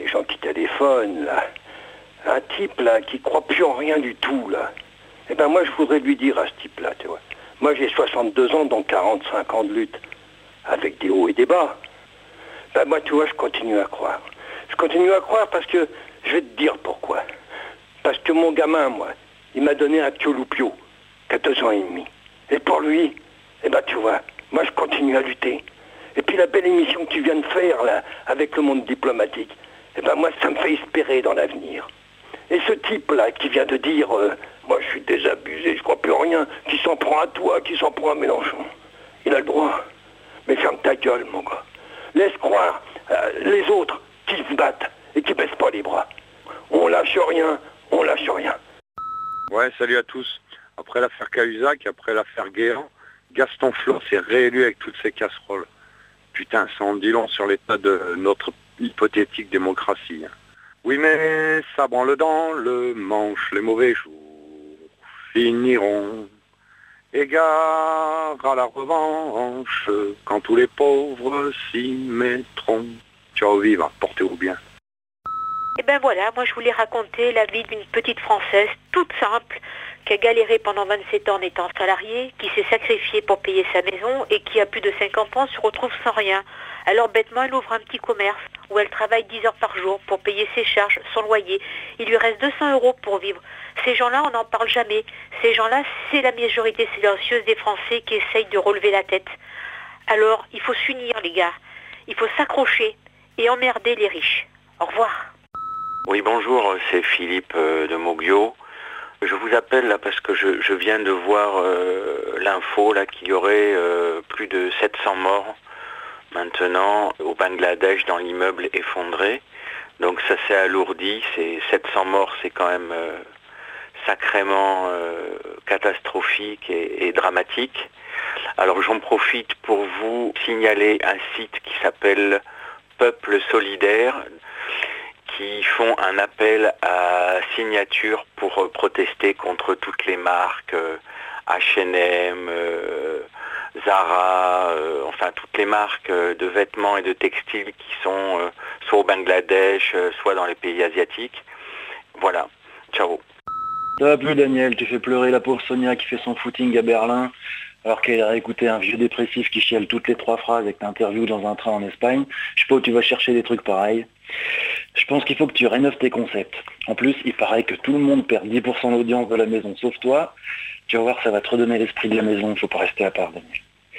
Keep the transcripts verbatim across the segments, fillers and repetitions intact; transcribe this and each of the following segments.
les gens qui téléphonent, là, un type, là, qui croit plus en rien du tout, là, eh ben moi, je voudrais lui dire à ce type-là, tu vois. Moi, j'ai soixante-deux ans, donc quarante-cinq ans de lutte, avec des hauts et des bas. Ben moi, tu vois, je continue à croire. Je continue à croire parce que, je vais te dire pourquoi. Parce que mon gamin, moi, il m'a donné un Piolupio, qui a deux ans et demi. Et pour lui, eh ben tu vois, moi je continue à lutter. Et puis la belle émission que tu viens de faire, là, avec le monde diplomatique, eh ben moi ça me fait espérer dans l'avenir. Et ce type-là qui vient de dire, euh, moi je suis désabusé, je crois plus en rien, qui s'en prend à toi, qui s'en prend à Mélenchon, il a le droit. Mais ferme ta gueule, mon gars. Laisse croire euh, les autres qui se battent et qui baissent pas les bras. On lâche rien, on lâche rien. Ouais, salut à tous. Après l'affaire Cahuzac, après l'affaire Guéant, Gaston Floss s'est réélu avec toutes ses casseroles. Putain, ça en dit long sur l'état de notre hypothétique démocratie. Oui, mais ça branle dans le manche, les mauvais jours finiront. Égard à la revanche, quand tous les pauvres s'y mettront. Ciao, vive, portez-vous bien. Et ben voilà, moi je voulais raconter la vie d'une petite Française toute simple qui a galéré pendant vingt-sept ans en étant salariée, qui s'est sacrifiée pour payer sa maison et qui a plus de cinquante ans se retrouve sans rien. Alors bêtement, elle ouvre un petit commerce où elle travaille dix heures par jour pour payer ses charges, son loyer. Il lui reste deux cents euros pour vivre. Ces gens-là, on n'en parle jamais. Ces gens-là, c'est la majorité silencieuse des Français qui essayent de relever la tête. Alors, il faut s'unir les gars. Il faut s'accrocher et emmerder les riches. Au revoir. Oui, bonjour, c'est Philippe euh, de Moglio. Je vous appelle là parce que je, je viens de voir euh, l'info là qu'il y aurait euh, plus de sept cents morts maintenant au Bangladesh dans l'immeuble effondré. Donc ça s'est alourdi, c'est sept cents morts, c'est quand même euh, sacrément euh, catastrophique et, et dramatique. Alors j'en profite pour vous signaler un site qui s'appelle Peuple Solidaire, qui font un appel à signature pour euh, protester contre toutes les marques, euh, H and M, euh, Zara, euh, enfin toutes les marques euh, de vêtements et de textiles qui sont euh, soit au Bangladesh, euh, soit dans les pays asiatiques. Voilà, ciao. Ça va plus Daniel, tu fais pleurer la pauvre Sonia qui fait son footing à Berlin, alors qu'elle a écouté un vieux dépressif qui chiale toutes les trois phrases avec t'interview dans un train en Espagne. Je sais pas où tu vas chercher des trucs pareils. Je pense qu'il faut que tu rénoves tes concepts. En plus, il paraît que tout le monde perd dix pour cent d'audience de la maison, sauf toi. Tu vas voir, ça va te redonner l'esprit de la maison, il faut pas rester à part, Daniel.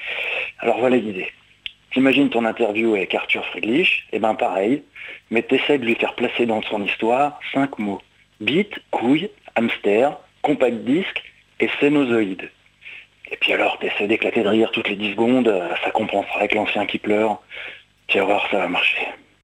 Alors voilà l'idée. T'imagines ton interview avec Arthur Friedrich, et ben pareil, mais t'essaies de lui faire placer dans son histoire cinq mots. Bite, couille, hamster, compact disque et cénozoïde. Et puis alors, t'essaies d'éclater de rire toutes les dix secondes, ça compensera avec l'ancien qui pleure. Tu vas voir, ça va marcher.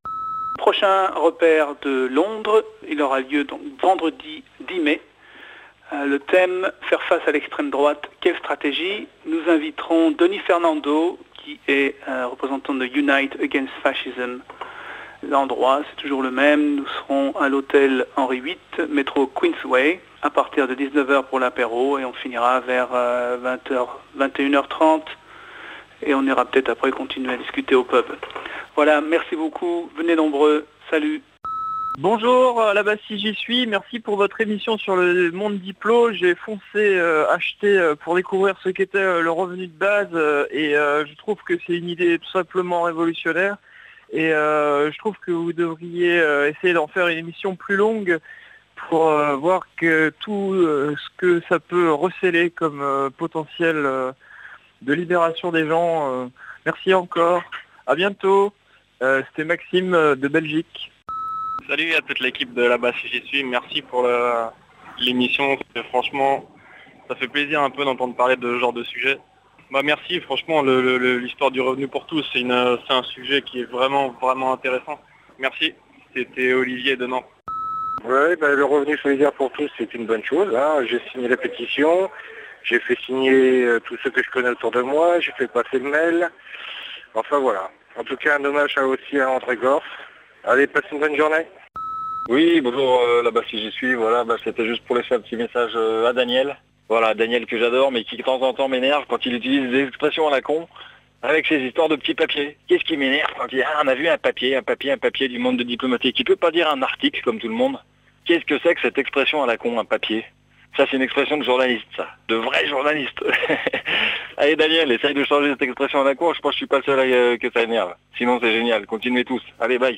Prochain repère de Londres, il aura lieu donc vendredi dix mai. Euh, le thème, faire face à l'extrême droite, quelle stratégie? Nous inviterons Denis Fernando, qui est euh, représentant de Unite Against Fascism. L'endroit, c'est toujours le même, nous serons à l'hôtel Henri huit, métro Queensway, à partir de dix-neuf heures pour l'apéro, et on finira vers euh, vingt heures, vingt et une heures trente, et on ira peut-être après continuer à discuter au pub. Voilà, merci beaucoup, venez nombreux, salut. Bonjour, là-bas si j'y suis, merci pour votre émission sur le monde diplo. J'ai foncé euh, acheter euh, pour découvrir ce qu'était euh, le revenu de base euh, et euh, je trouve que c'est une idée tout simplement révolutionnaire et euh, je trouve que vous devriez euh, essayer d'en faire une émission plus longue pour euh, voir que tout euh, ce que ça peut recéler comme euh, potentiel euh, de libération des gens. Euh, merci encore, à bientôt, euh, c'était Maxime euh, de Belgique. Salut à toute l'équipe de là-bas si j'y suis, merci pour le, l'émission, franchement ça fait plaisir un peu d'entendre parler de ce genre de sujet. Bah merci, franchement le, le, l'histoire du revenu pour tous, c'est, une, c'est un sujet qui est vraiment vraiment intéressant. Merci, c'était Olivier de Nantes. Oui, bah, le revenu solidaire pour tous c'est une bonne chose, hein. J'ai signé la pétition, j'ai fait signer euh, tous ceux que je connais autour de moi, j'ai fait passer le mail, enfin voilà. En tout cas un hommage à, aussi à André Gorf. Allez, passe une bonne journée. Oui, bonjour, euh, là-bas si j'y suis, voilà, bah, c'était juste pour laisser un petit message euh, à Daniel. Voilà, Daniel que j'adore, mais qui de temps en temps m'énerve quand il utilise des expressions à la con. avec ces histoires de petits papiers. Qu'est-ce qui m'énerve quand il dit ah, on a vu un papier, un papier, un papier du monde de diplomatique. Il peut pas dire un article comme tout le monde. Qu'est-ce que c'est que cette expression à la con, un papier? Ça, c'est une expression de journaliste, ça. De vrai journaliste. Allez, Daniel, essaye de changer cette expression à la con. Je pense que je suis pas le seul à, euh, que ça énerve. Sinon, c'est génial. Continuez tous. Allez, bye.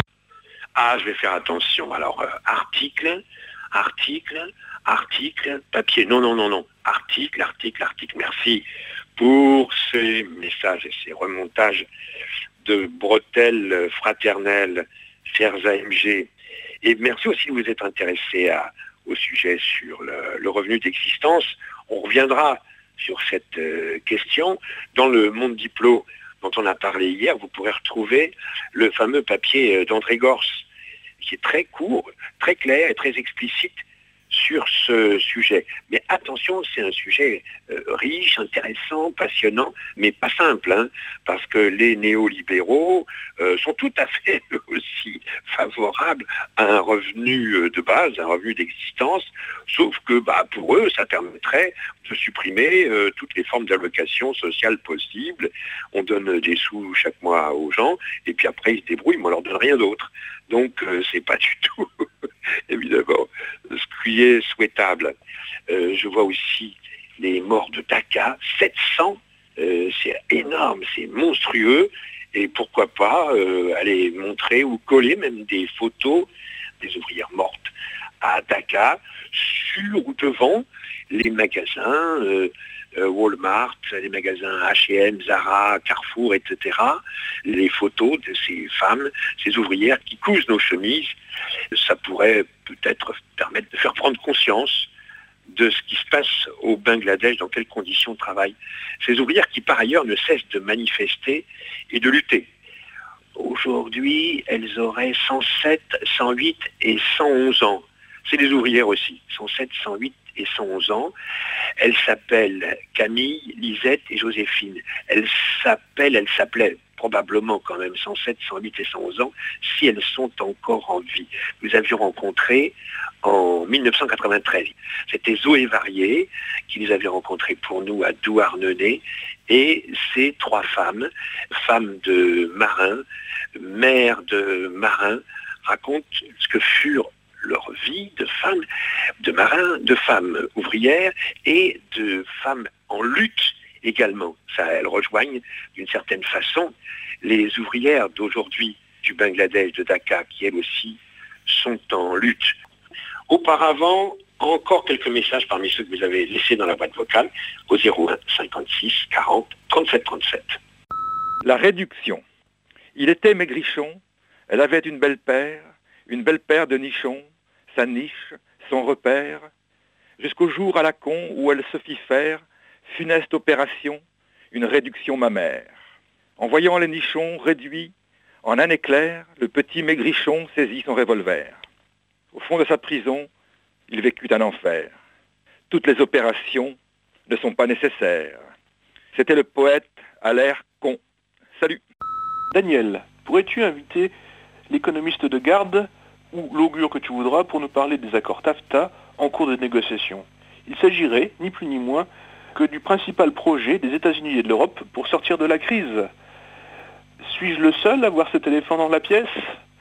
Ah, je vais faire attention. Alors, euh, article, article, article, papier. Non, non, non, non. Article, article, article. Merci pour ces messages et ces remontages de bretelles fraternelles, chers A M G. Et merci aussi de vous être intéressé à, au sujet sur le, le revenu d'existence. On reviendra sur cette euh, question. Dans le Monde Diplo, dont on a parlé hier, vous pourrez retrouver le fameux papier d'André Gors, qui est très court, très clair et très explicite sur ce sujet. Mais attention, c'est un sujet euh, riche, intéressant, passionnant, mais pas simple, hein, parce que les néolibéraux euh, sont tout à fait eux aussi favorables à un revenu euh, de base, un revenu d'existence, sauf que bah, pour eux, ça permettrait de supprimer euh, toutes les formes d'allocation sociale possibles. On donne des sous chaque mois aux gens, et puis après ils se débrouillent, mais on leur donne rien d'autre. Donc euh, c'est pas du tout, évidemment, ce qui est souhaitable. Euh, je vois aussi les morts de Daca, sept cents, euh, c'est énorme, c'est monstrueux, et pourquoi pas euh, aller montrer ou coller même des photos des ouvrières mortes à Daca, sur ou devant les magasins, euh, euh, Walmart, les magasins H et M, Zara, Carrefour, et cetera. Les photos de ces femmes, ces ouvrières qui cousent nos chemises, ça pourrait peut-être permettre de faire prendre conscience de ce qui se passe au Bangladesh, dans quelles conditions de travail. Ces ouvrières qui par ailleurs ne cessent de manifester et de lutter. Aujourd'hui, elles auraient cent sept, cent huit et cent onze ans. C'est des ouvrières aussi, cent sept, cent huit et cent onze ans. Elles s'appellent Camille, Lisette et Joséphine. Elles s'appellent, elles s'appelaient probablement quand même cent sept, cent huit et cent onze ans, si elles sont encore en vie. Nous avions rencontré en mille neuf cent quatre-vingt-treize. C'était Zoé Varier qui les avait rencontrés pour nous à Douarnenez. Et ces trois femmes, femmes de marins, mères de marins, racontent ce que furent leur vie de femmes, de marins, de femmes ouvrières et de femmes en lutte également. Ça, elles rejoignent d'une certaine façon les ouvrières d'aujourd'hui du Bangladesh, de Dhaka, qui elles aussi sont en lutte. Auparavant, encore quelques messages parmi ceux que vous avez laissés dans la boîte vocale au zéro un cinquante-six quarante trente-sept trente-sept. La réduction. Il était maigrichon, elle avait une belle paire, une belle paire de nichons, sa niche, son repère, jusqu'au jour à la con où elle se fit faire, funeste opération, une réduction mammaire. En voyant les nichons réduits, en un éclair, le petit maigrichon saisit son revolver. Au fond de sa prison, il vécut un enfer. Toutes les opérations ne sont pas nécessaires. C'était le poète à l'air con. Salut. Daniel, pourrais-tu inviter l'économiste de garde ou l'augure que tu voudras pour nous parler des accords TAFTA en cours de négociation? Il s'agirait, ni plus ni moins, que du principal projet des États-Unis et de l'Europe pour sortir de la crise. Suis-je le seul à voir cet éléphant dans la pièce?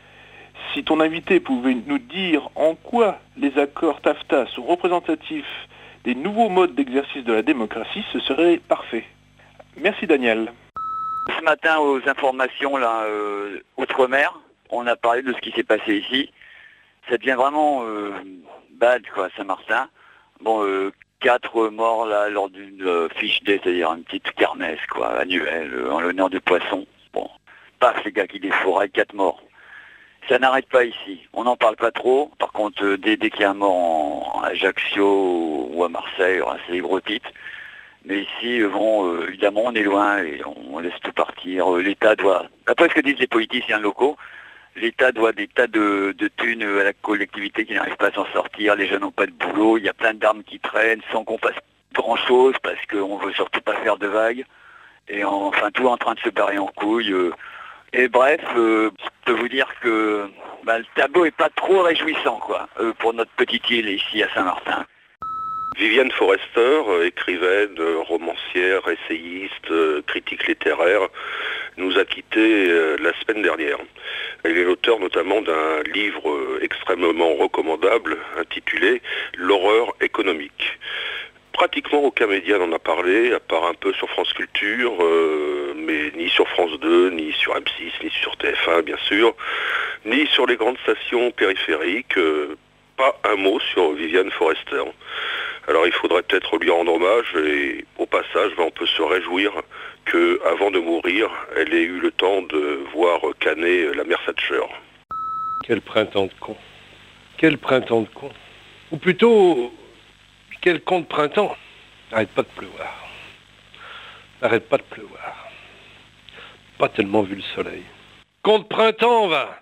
Si ton invité pouvait nous dire en quoi les accords TAFTA sont représentatifs des nouveaux modes d'exercice de la démocratie, ce serait parfait. Merci Daniel. Ce matin aux informations là, euh, Outre-mer, on a parlé de ce qui s'est passé ici. Ça devient vraiment euh, bad quoi, à Saint-Martin. Bon, euh, quatre morts là lors d'une euh, fiche day, c'est-à-dire une petite kermesse quoi, annuelle, euh, en l'honneur des poissons. Bon, paf les gars qui défouraillent, quatre morts. Ça n'arrête pas ici. On n'en parle pas trop. Par contre, euh, dès, dès qu'il y a un mort en, en Ajaccio ou à Marseille, c'est les gros titres. Mais ici, bon, euh, évidemment, on est loin et on, on laisse tout partir. Euh, L'État doit, d'après ce que disent les politiciens locaux, l'État doit des tas de, de thunes à la collectivité qui n'arrive pas à s'en sortir. Les jeunes n'ont pas de boulot. Il y a plein d'armes qui traînent sans qu'on fasse grand-chose parce qu'on veut surtout pas faire de vagues. Et en, enfin, tout est en train de se barrer en couille. Euh, Et bref, euh, je peux vous dire que bah, le tableau est pas trop réjouissant quoi, euh, pour notre petite île ici à Saint-Martin. Viviane Forester, euh, écrivaine, euh, romancière, essayiste, euh, critique littéraire, nous a quittés euh, la semaine dernière. Elle est l'auteur notamment d'un livre euh, extrêmement recommandable intitulé « L'horreur économique ». Pratiquement aucun média n'en a parlé, à part un peu sur France Culture, euh, mais ni sur France deux, ni sur M six, ni sur T F un bien sûr, ni sur les grandes stations périphériques, euh, pas un mot sur Viviane Forester. Alors il faudrait peut-être lui rendre hommage et au passage on peut se réjouir qu'avant de mourir, elle ait eu le temps de voir canner la mère Thatcher. Quel printemps de con. Quel printemps de con. Ou plutôt, quel con de printemps. Arrête pas de pleuvoir. Arrête pas de pleuvoir. Pas tellement vu le soleil. Con de printemps, va.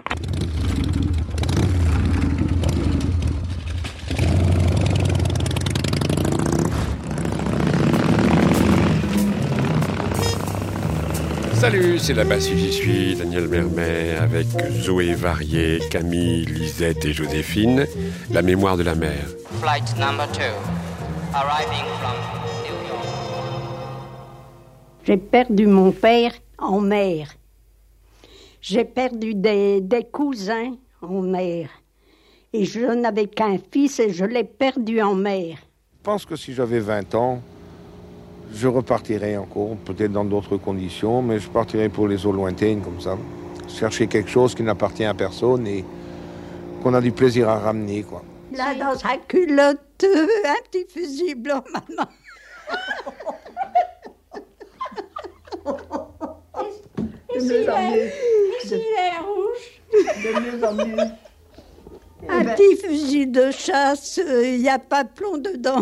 Salut, c'est là-bas si j'y suis, Daniel Mermet, avec Zoé Varier, Camille, Lisette et Joséphine, la mémoire de la mer. Flight number two, arriving from New York. J'ai perdu mon père en mer. J'ai perdu des, des cousins en mer. Et je n'avais qu'un fils et je l'ai perdu en mer. Je pense que si j'avais vingt ans, je repartirais encore, peut-être dans d'autres conditions, mais je partirais pour les eaux lointaines, comme ça. Chercher quelque chose qui n'appartient à personne et qu'on a du plaisir à ramener, quoi. Là, dans sa culotte, un petit fusil blanc, maman. Et s'il est, est rouge. De mieux en mieux. Un ben... petit fusil de chasse, il euh, n'y a pas de plomb dedans.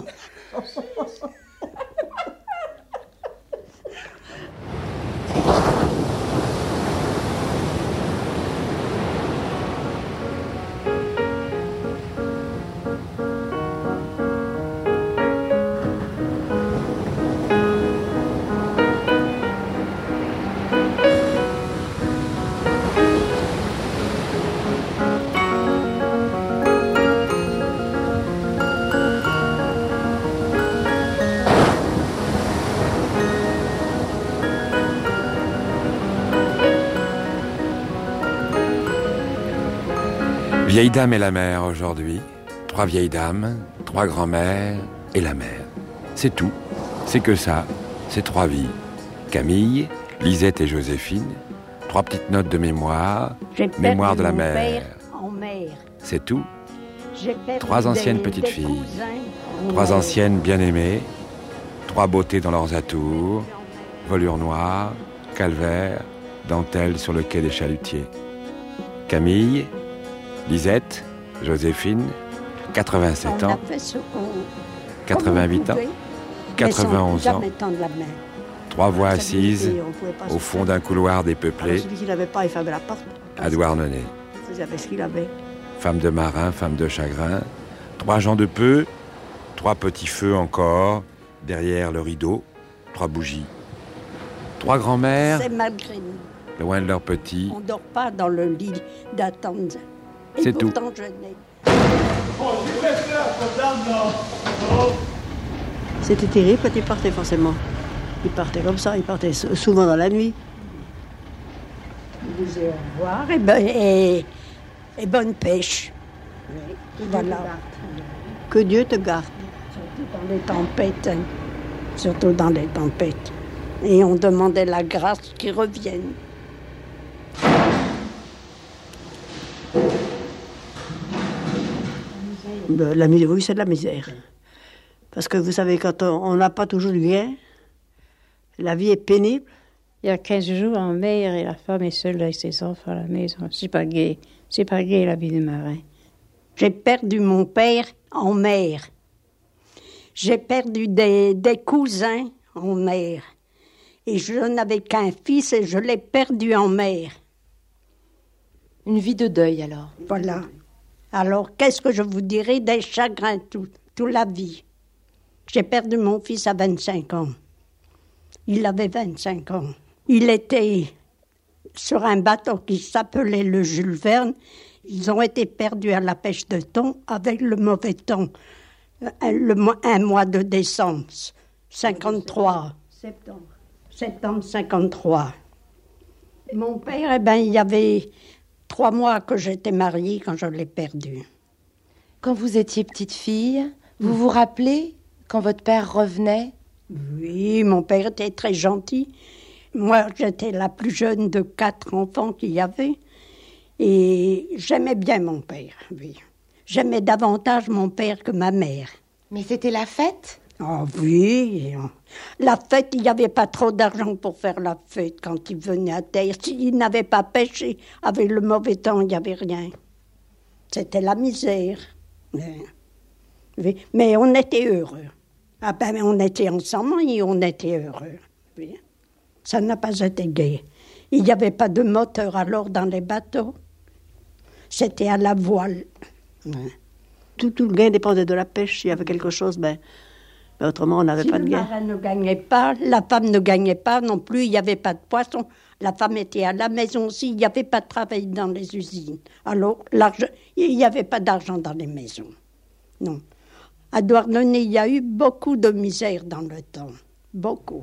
Vieille dame et la mer aujourd'hui. Trois vieilles dames, trois grands-mères et la mer. C'est tout. C'est que ça. C'est trois vies. Camille, Lisette et Joséphine. Trois petites notes de mémoire. Mémoire de la mer. En mer. C'est tout. J'ai trois anciennes des, petites des filles. En trois mer. Anciennes bien-aimées. Trois beautés dans leurs atours. Volure noire, calvaire, dentelle sur le quai des chalutiers. Camille, Lisette, Joséphine, quatre-vingt-sept ans, quatre-vingt-huit ans, quatre-vingt-onze ans, trois voix assises au fond d'un couloir dépeuplé, celui qui n'avait pas, il fermait la porte. à Douarnenez. Il faisait ce qu'il avait. Femme de marin, femme de chagrin, trois gens de peu, trois petits feux encore, derrière le rideau, trois bougies. Trois grands-mères, c'est malgré nous. Loin de leurs petits. On ne dort pas dans le lit d'attente. C'est tout. Je n'ai... C'était terrible quand il partait forcément. Il partait comme ça, il partait souvent dans la nuit. Je vous disais au revoir et, ben, et, et bonne pêche. Oui. Voilà. Que Dieu te garde. Surtout dans les tempêtes. Hein. Surtout dans les tempêtes. Et on demandait la grâce qu'ils reviennent. La misère, oui, c'est de la misère. Parce que vous savez, quand on n'a pas toujours du bien, la vie est pénible. Il y a quinze jours en mer et la femme est seule avec ses enfants à la maison. C'est pas gai. C'est pas gai la vie des marins. J'ai perdu mon père en mer. J'ai perdu des, des cousins en mer. Et je n'avais qu'un fils et je l'ai perdu en mer. Une vie de deuil alors. Voilà. Alors, qu'est-ce que je vous dirais des chagrins toute tout la vie. J'ai perdu mon fils à vingt-cinq ans. Il avait vingt-cinq ans. Il était sur un bateau qui s'appelait le Jules Verne. Ils ont été perdus à la pêche de thon avec le mauvais temps. Un, le mois, un mois de décembre, cinquante-trois. Septembre. Septembre cinquante-trois. Mon père, eh ben, il y avait trois mois que j'étais mariée quand je l'ai perdu. Quand vous étiez petite fille, vous vous rappelez quand votre père revenait? Oui, mon père était très gentil. Moi, j'étais la plus jeune de quatre enfants qu'il y avait. Et j'aimais bien mon père, oui. J'aimais davantage mon père que ma mère. Mais c'était la fête? Oh oui, la fête, il n'y avait pas trop d'argent pour faire la fête quand il venait à terre. S'il n'avait pas pêché, avec le mauvais temps, il n'y avait rien. C'était la misère. Oui. Mais on était heureux. Ah ben, on était ensemble et on était heureux. Oui. Ça n'a pas été gai. Il n'y avait pas de moteur alors dans les bateaux. C'était à la voile. Oui. Tout, tout le gain dépendait de la pêche. S'il y avait quelque chose, ben... Mais autrement, on n'avait si pas de gain. Le marin ne gagnait pas, la femme ne gagnait pas non plus, il n'y avait pas de poisson. La femme était à la maison aussi, il n'y avait pas de travail dans les usines. Alors, il n'y avait pas d'argent dans les maisons. Non. À Douarnenez, il y a eu beaucoup de misère dans le temps. Beaucoup.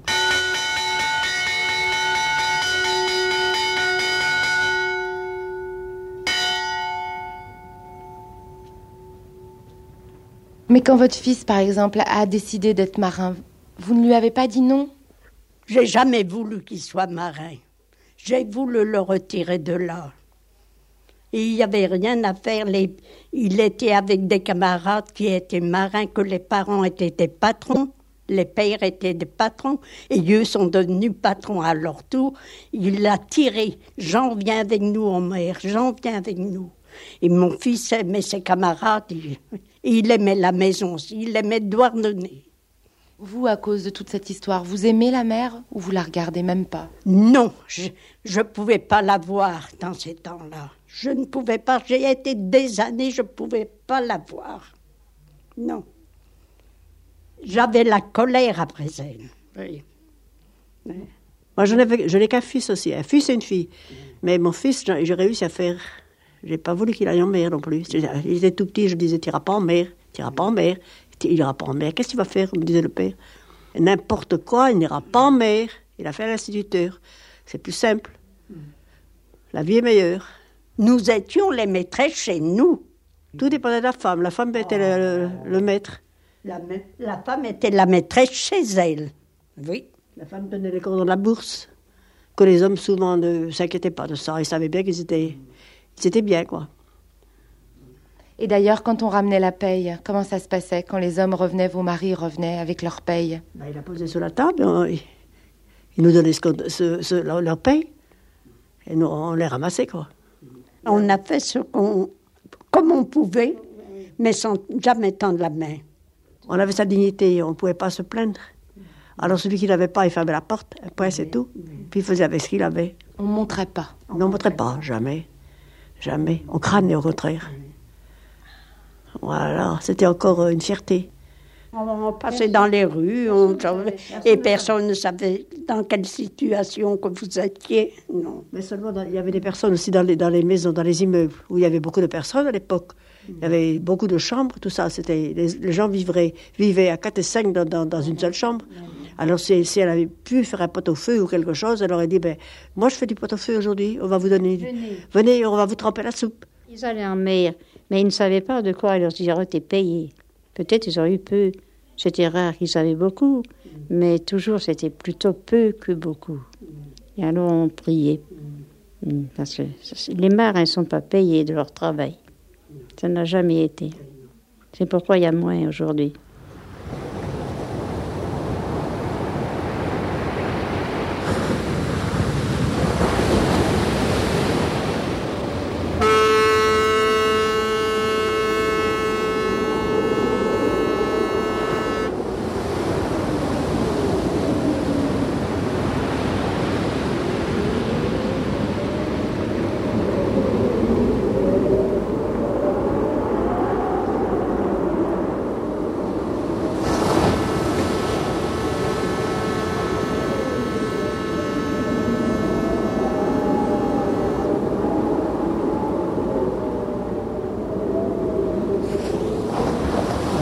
Mais quand votre fils, par exemple, a décidé d'être marin, vous ne lui avez pas dit non? J'ai jamais voulu qu'il soit marin. J'ai voulu le retirer de là. Et il n'y avait rien à faire. Les... Il était avec des camarades qui étaient marins, que les parents étaient des patrons. Les pères étaient des patrons. Et eux sont devenus patrons à leur tour. Il l'a tiré. Jean, viens avec nous en mer. Jean, viens avec nous. Et mon fils aimait ses camarades. Il... Il aimait la maison aussi, il aimait Douarnenez. Vous, à cause de toute cette histoire, vous aimez la mer ou vous la regardez même pas? Non, je ne pouvais pas la voir dans ces temps-là. Je ne pouvais pas, j'ai été des années, je ne pouvais pas la voir. Non. J'avais la colère après elle. Oui. Oui. Moi, je n'ai, je n'ai qu'un fils aussi, un fils et une fille. Mais mon fils, j'ai réussi à faire... J'ai pas voulu qu'il aille en mer non plus. Il était tout petit, je me disais, t'iras pas en mer, t'iras pas en mer, il ira pas en mer. Qu'est-ce qu'il va faire, me disait le père. N'importe quoi, il n'ira pas en mer. Il a fait l'instituteur. C'est plus simple. La vie est meilleure. Nous étions les maîtresses chez nous. Tout dépendait de la femme. La femme était oh. le, le, le maître. La, la femme était la maîtresse chez elle. Oui. La femme donnait les cordons de la bourse. Que les hommes souvent ne s'inquiétaient pas de ça. Ils savaient bien qu'ils étaient... C'était bien, quoi. Et d'ailleurs, quand on ramenait la paye, comment ça se passait? Quand les hommes revenaient, vos maris revenaient avec leur paye? Ben, il la posait sur la table, on, il, il nous donnait ce, ce, ce, leur, leur paye, et nous, on les ramassait, quoi. On a fait ce qu'on, comme on pouvait, mais sans jamais tendre la main. On avait sa dignité, on ne pouvait pas se plaindre. Alors celui qui n'avait pas, il fermait la porte, après c'est tout. Puis il faisait avec ce qu'il avait. On ne montrait pas? On ne montrait pas, jamais. Jamais. On crânait au contraire. Voilà, c'était encore une fierté. On passait dans les rues, on... et personne ne savait dans quelle situation que vous étiez. Non. Mais seulement, dans... il y avait des personnes aussi dans les, dans les maisons, dans les immeubles, où il y avait beaucoup de personnes à l'époque. Il y avait beaucoup de chambres, tout ça. C'était... Les, les gens vivraient, vivaient à quatre et cinq dans, dans, dans une seule chambre. Alors, si, si elle avait pu faire un pot-au-feu ou quelque chose, elle aurait dit, ben, moi, je fais du pot-au-feu aujourd'hui, on va vous donner... Venez. Venez, on va vous tremper la soupe. Ils allaient en mer, mais ils ne savaient pas de quoi leur auraient été payés. Peut-être ils auraient eu peu. C'était rare qu'ils avaient beaucoup, mais toujours, c'était plutôt peu que beaucoup. Et alors, on priait. Parce que les marins ne sont pas payés de leur travail. Ça n'a jamais été. C'est pourquoi il y a moins aujourd'hui.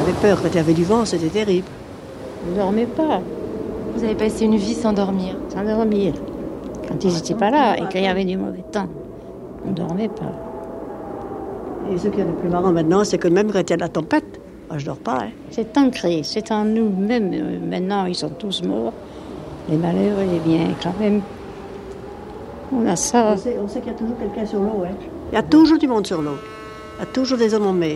J'avais peur, quand il y avait du vent, c'était terrible. On ne dormait pas. Vous avez passé une vie sans dormir. Sans dormir. Quand ils n'étaient pas là et qu'il y avait du mauvais temps, on ne dormait pas. Et ce qui est le plus marrant maintenant, c'est que même quand il y a de la tempête, moi je dors pas. Hein. C'est ancré, c'est en nous. Même euh, maintenant, ils sont tous morts. Les malheureux, eh bien, quand même, on a ça. On sait, on sait qu'il y a toujours quelqu'un sur l'eau. Hein. Il y a toujours du monde sur l'eau. Il y a toujours des hommes en mer.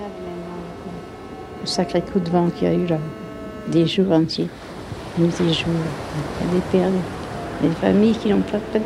Le sacré coup de vent qu'il y a eu là, des jours entiers. Nous, des jours, il y a des pères, des familles qui n'ont pas de peine.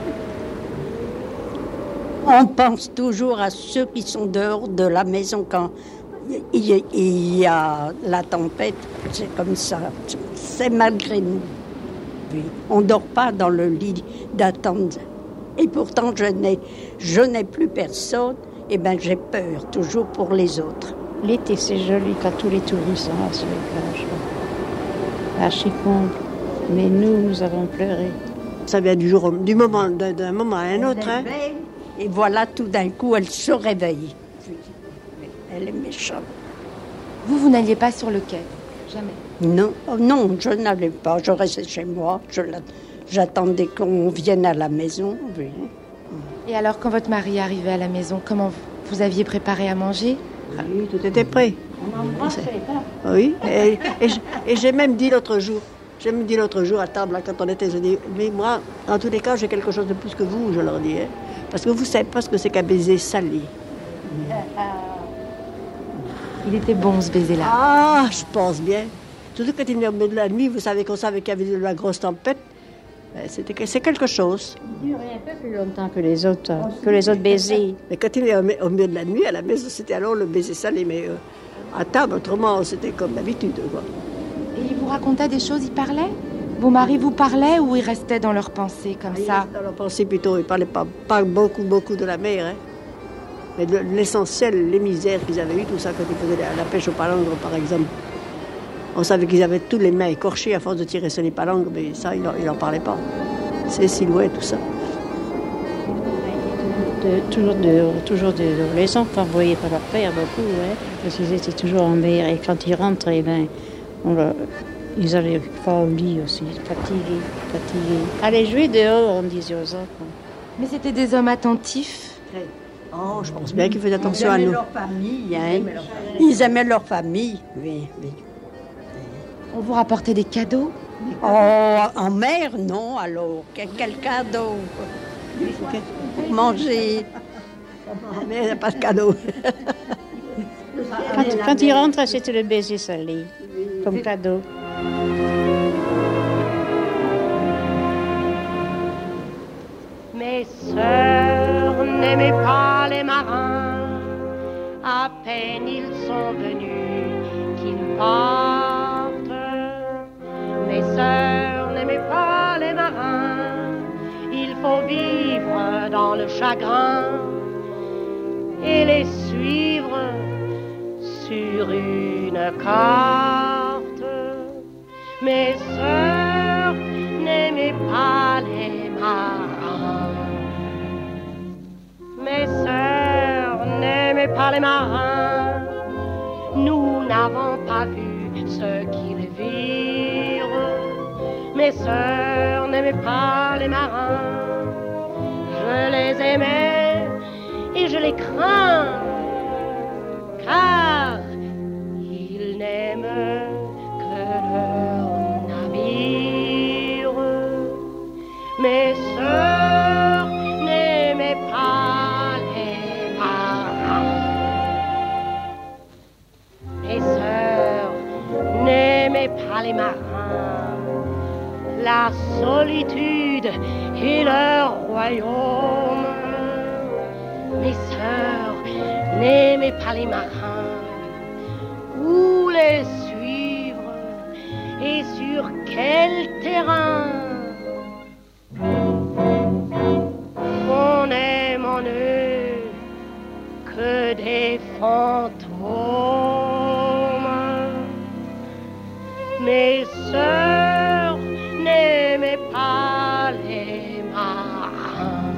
On pense toujours à ceux qui sont dehors de la maison quand il y a la tempête. C'est comme ça. C'est malgré nous. Oui. On ne dort pas dans le lit d'attente. Et pourtant, je n'ai, je n'ai plus personne. Et bien, j'ai peur toujours pour les autres. L'été, c'est joli quand tous les touristes sont là sur les plages. Archi comble. Mais nous, nous avons pleuré. Ça vient du jour, du moment, d'un moment à un autre. Hein. Et voilà, tout d'un coup, elle se réveille. Elle est méchante. Vous, vous n'alliez pas sur le quai? Jamais? Non, oh non, je n'allais pas. Je restais chez moi. Je la, j'attendais qu'on vienne à la maison. Oui. Et alors, quand votre mari arrivait à la maison, comment vous, vous aviez préparé à manger? Oui, tout était prêt. On embrassait, hein? Oui, et, et, et j'ai même dit l'autre jour, j'ai même dit l'autre jour à table, là, quand on était, je dis, mais moi, en tous les cas, j'ai quelque chose de plus que vous, je leur dis, hein, parce que vous ne savez pas ce que c'est qu'un baiser salé. Il était bon, ce baiser-là. Ah, je pense bien. Surtout quand il venait au milieu de la nuit, vous savez qu'on savait qu'il y avait de la grosse tempête. C'était, c'est quelque chose. Il durait un peu plus longtemps que les autres, que les autres baisers. Mais quand il est au milieu de la nuit, à la maison, c'était alors le baiser salé, mais euh, à table, autrement, c'était comme d'habitude, quoi. Et il vous racontait des choses, il parlait? Vos maris vous parlaient ou ils restaient dans leurs pensées, comme ah, ça? Dans leurs pensées, plutôt. Ils ne parlaient pas, pas beaucoup, beaucoup de la mer, hein. Mais de, l'essentiel, les misères qu'ils avaient eues, tout ça, quand ils faisaient la, la pêche aux palangres, par exemple. On savait qu'ils avaient tous les mains écorchées à force de tirer sur les palangres, mais ça, ils n'en parlaient pas. C'est silhouette, tout ça. De, toujours dehors, toujours dehors. Les enfants ne voyaient pas leur père beaucoup, hein, parce qu'ils étaient toujours en mer. Et quand ils rentrent, eh ben, on leur, ils allaient pas au lit aussi, fatigués, fatigués. Aller jouer dehors, on disait aux enfants. Mais c'était des hommes attentifs. Oh, je pense bien qu'ils faisaient attention à nous. Ils aimaient leur famille, hein. Ils aimaient leur famille, oui, oui. On vous rapportait des cadeaux? Oh, en mer, non, alors. Quel, quel cadeau? Pour manger. En mer, il n'y a pas de cadeau. Quand, quand ils rentrent, c'était le baiser salé, comme cadeau. Mes sœurs n'aimaient pas les marins, à peine ils sont venus qu'ils partent. Mes sœurs n'aimaient pas les marins, il faut vivre dans le chagrin et les suivre sur une carte. Mes sœurs n'aimaient pas les marins. Mes sœurs n'aimaient pas les marins. Nous n'avons pas vu ce qu'ils virent. Mes sœurs n'aimaient pas les marins. Je les aimais et je les crains, car ils n'aiment que leur navire. Mes sœurs n'aimaient pas les marins. Mes sœurs n'aimaient pas les marins. La solitude et leur royaume. Mes sœurs n'aimaient pas les marins. Où les suivre et sur quel terrain? On aime en eux que des fantômes. Mes sœurs n'aimaient pas les marins.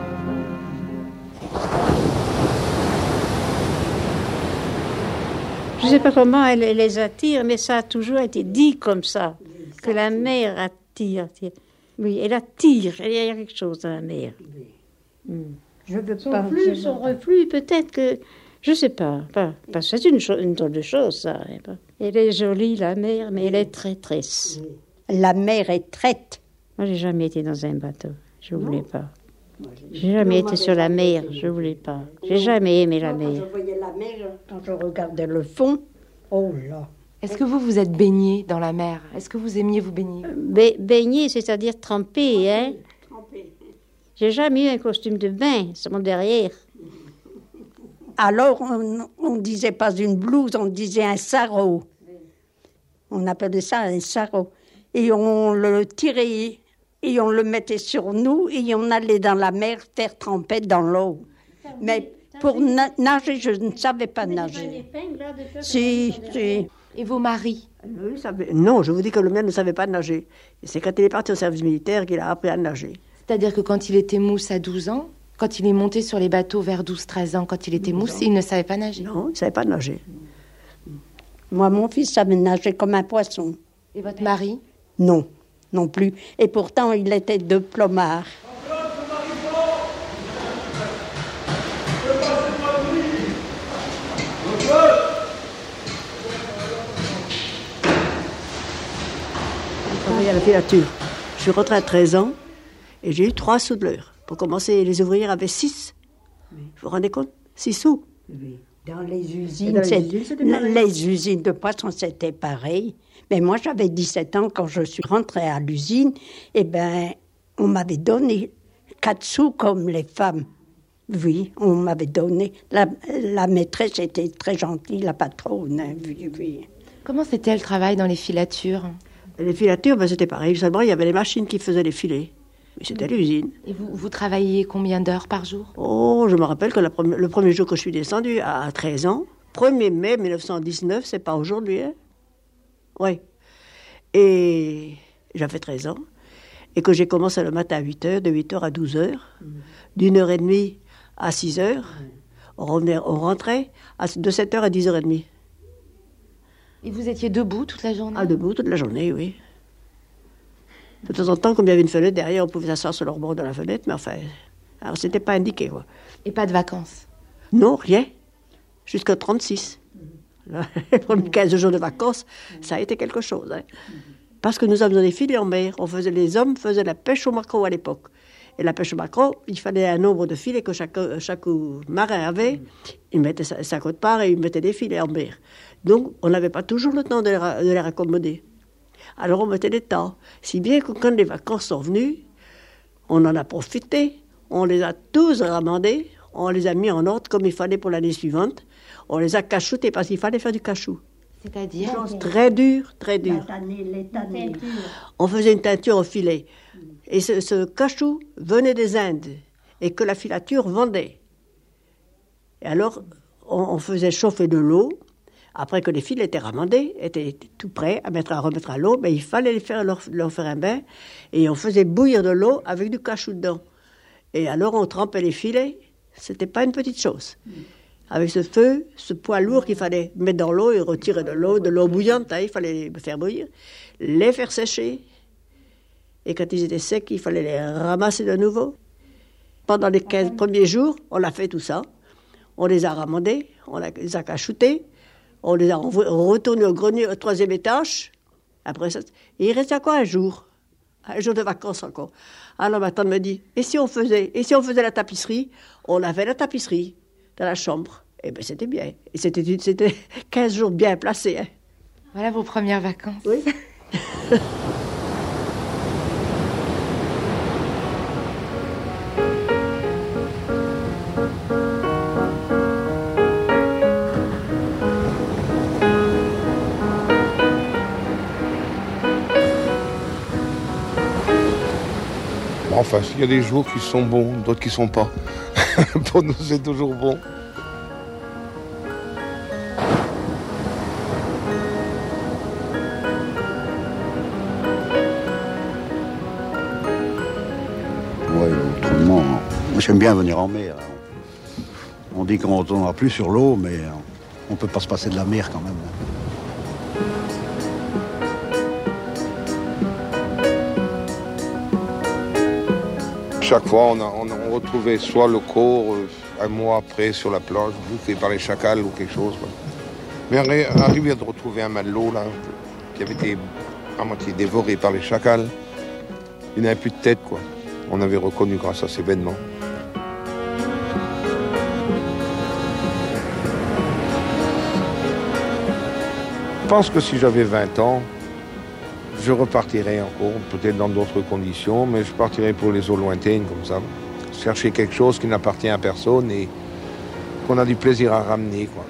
Je ne sais pas comment elle, elle les attire, mais ça a toujours été dit comme ça, que la mer attire. attire. Oui, elle attire, il y a quelque chose dans la mer. Mm. Je veux son pas. Flux, son reflux, peut-être que... Je ne sais pas, pas, pas. C'est une, cho- une drôle de chose, ça. Elle est jolie, la mer, mais elle est traîtresse. La mer est traite. Moi, j'ai jamais été dans un bateau. Je ne voulais pas. J'ai jamais été sur la mer, je ne voulais pas. J'ai jamais aimé la mer. Quand je voyais la mer, quand je regardais le fond, oh là. Est-ce que vous vous êtes baigné dans la mer? Est-ce que vous aimiez vous baigner? Ba- baigner, c'est-à-dire tremper, hein? Tremper. J'ai jamais eu un costume de bain, c'est mon derrière. Alors, on ne disait pas une blouse, on disait un sarrau. On appelait ça un sarrau. Et on le tirait et on le mettait sur nous et on allait dans la mer faire tremper dans l'eau. Mais pour na- nager, je ne savais pas nager. Si, si. Et vos maris? Oui, ça avait- Non, je vous dis que le mien ne savait pas nager. Et c'est quand il est parti au service militaire qu'il a appris à nager. C'est-à-dire que quand il était mousse à douze ans, quand il est monté sur les bateaux vers douze treize ans, quand il était mousse, il ne savait pas nager? Non, il ne savait pas nager. Moi, mon fils savait nager comme un poisson. Et votre mari? Non, non plus. Et pourtant, il était de plomard. Je travaillais à la filature. Je suis rentrée à treize ans et j'ai eu trois sous de l'heure. Pour commencer, les ouvrières avaient six. Vous vous rendez compte? Six sous. Dans les usines, Dans les c'est- usines, c'était pareil. les usines de poissons, c'était pareil. Mais moi, j'avais dix-sept ans quand je suis rentrée à l'usine. Eh bien, on m'avait donné quatre sous comme les femmes. Oui, on m'avait donné. La, la maîtresse était très gentille, la patronne. Hein, oui, oui. Comment c'était le travail dans les filatures? Les filatures, ben, c'était pareil. Seulement, il y avait les machines qui faisaient les filets. Mais c'était l'usine. Et vous, vous travailliez combien d'heures par jour? Oh, je me rappelle que la premi- le premier jour que je suis descendue, à treize ans, premier mai mille neuf cent dix-neuf, c'est pas aujourd'hui, hein? Oui. Et j'avais treize ans. Et que j'ai commencé le matin à huit heures, de huit heures à douze heures, d'une heure et demie à six heures. On, revenait, on rentrait à, de sept heures à dix heures trente. Et vous étiez debout toute la journée? Ah, debout toute la journée, oui. De temps en temps, comme il y avait une fenêtre derrière, on pouvait s'asseoir sur le rebord de la fenêtre, mais enfin, alors c'était pas indiqué, quoi. Et pas de vacances? Non, rien. Jusqu'à trente-six. Les premiers quinze jours de vacances, ça a été quelque chose. Hein. Parce que nous avions des filets en mer. On faisait, les hommes faisaient la pêche au maquereau à l'époque. Et la pêche au maquereau, il fallait un nombre de filets que chaque, chaque marin avait. Il mettait sa, sa quote part et il mettait des filets en mer. Donc, on n'avait pas toujours le temps de les, ra- de les raccommoder. Alors, on mettait des temps. Si bien que quand les vacances sont venues, on en a profité. On les a tous ramandés. On les a mis en ordre comme il fallait pour l'année suivante. On les a cachoutés parce qu'il fallait faire du cachou. C'est-à-dire? Très dur, très dur. La tannée, les tannées. On faisait une teinture au filet. Et ce, ce cachou venait des Indes et que la filature vendait. Et alors, on, on faisait chauffer de l'eau. Après que les fils étaient ramandés, étaient tout prêts à, mettre, à remettre à l'eau, mais il fallait les faire, leur, leur faire un bain. Et on faisait bouillir de l'eau avec du cachou dedans. Et alors, on trempait les filets. C'était pas une petite chose. Avec ce feu, ce poids lourd qu'il fallait mettre dans l'eau et retirer de l'eau, de l'eau bouillante, hein, il fallait les faire bouillir, les faire sécher. Et quand ils étaient secs, il fallait les ramasser de nouveau. Pendant les quinze premiers jours, on a fait tout ça. On les a ramandés, on les a cachoutés, on les a retournés au grenier au troisième étage. Après ça, et il restait encore un jour, un jour de vacances encore. Alors ma tante me dit, et si on faisait, et si on faisait la tapisserie? On avait la tapisserie dans la chambre. Eh bien, c'était bien. Et c'était, c'était quinze jours bien placés. Hein. Voilà vos premières vacances. Oui. Enfin, il y a des jours qui sont bons, d'autres qui sont pas. Pour nous, c'est toujours bon. Oui, autrement, moi j'aime bien venir en mer. On dit qu'on ne retournera plus sur l'eau, mais On peut pas se passer de la mer quand même. Chaque fois, on, a, on, on retrouvait soit le corps euh, un mois après sur la plage, bouffé par les chacals ou quelque chose. Quoi. Mais on arrivait de retrouver un matelot là, qui avait été à moitié dévoré par les chacals. Il n'avait plus de tête, quoi. On avait reconnu grâce à ces événements. Je pense que si j'avais vingt ans, je repartirais encore, peut-être dans d'autres conditions, mais je partirais pour les eaux lointaines, comme ça. Chercher quelque chose qui n'appartient à personne et qu'on a du plaisir à ramener, quoi.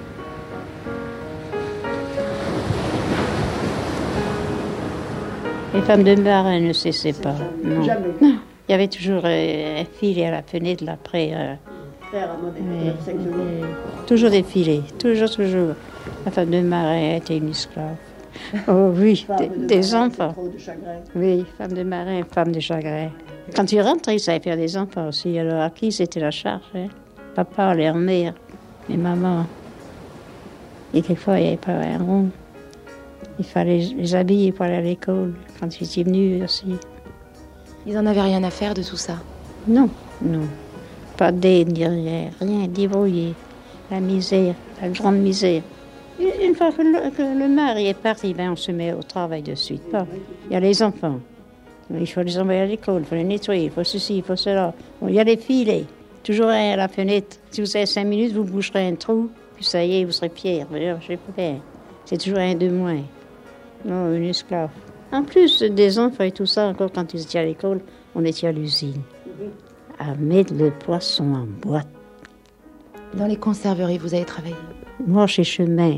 Les femmes de marin ne cessaient pas. Non. Jamais. Non. Il y avait toujours euh, un filet à la fenêtre, là, après. Euh, Faire à monnaie, euh, cinq jours. euh, toujours des filets, toujours, toujours. La femme de marin était une esclave. Oh oui, Femme des, de des marin, enfants. trop de chagrin. Oui, femme de marin, femme de chagrin. Quand tu rentrais, ça allait faire des enfants aussi. Alors, à qui c'était la charge, hein? Papa allait en mer, mais maman. Et quelquefois, il n'y avait pas un rond. Il fallait les habiller pour aller à l'école, quand ils étaient venus aussi. Ils n'en avaient rien à faire de tout ça? Non, non. Pas d'aide, ni rien, rien, débrouillé. La misère, la grande misère. Une fois que le, que le mari est parti, ben on se met au travail de suite. Pas. Il y a les enfants. Il faut les envoyer à l'école, il faut les nettoyer, il faut ceci, il faut cela. Bon, il y a les filets, toujours un à la fenêtre. Si vous avez cinq minutes, vous boucherez un trou, puis ça y est, vous serez fiers. Je sais pas. C'est toujours un de moins. Non, une esclave. En plus des enfants et tout ça, encore quand ils étaient à l'école, on était à l'usine. À mettre le poisson en boîte. Dans les conserveries, vous avez travaillé? Moi, chez Chemin.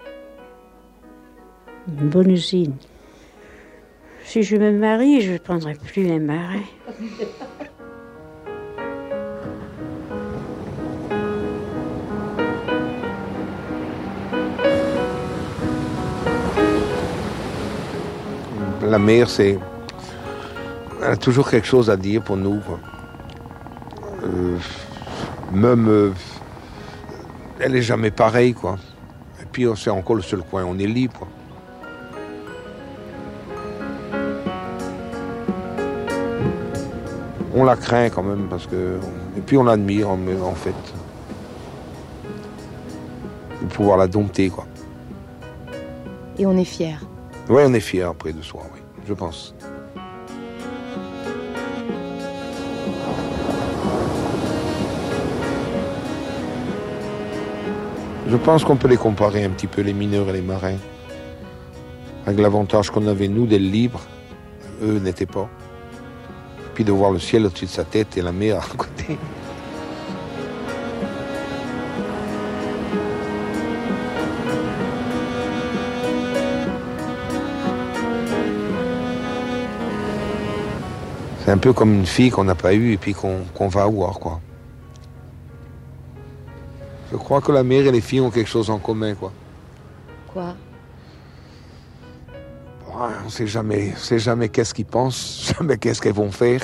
Une bonne usine. Si je me marie, je ne prendrai plus un marin. La mer, c'est... Elle a toujours quelque chose à dire pour nous, quoi. Euh, même... Euh, elle est jamais pareille, quoi. Et puis, c'est encore le seul coin, on est libre, quoi. On la craint quand même, parce que... Et puis on l'admire, en, en fait. De pouvoir la dompter, quoi. Et on est fiers. Oui, on est fiers après de soi, oui, je pense. Je pense qu'on peut les comparer un petit peu, les mineurs et les marins. Avec l'avantage qu'on avait, nous, d'être libres, eux n'étaient pas. Puis de voir le ciel au-dessus de sa tête et la mer à côté. C'est un peu comme une fille qu'on n'a pas eue et puis qu'on qu'on va avoir, quoi. Je crois que la mère et les filles ont quelque chose en commun, quoi. Quoi? Ouais, on ne sait jamais, on sait jamais qu'est-ce qu'ils pensent, jamais qu'est-ce qu'elles vont faire.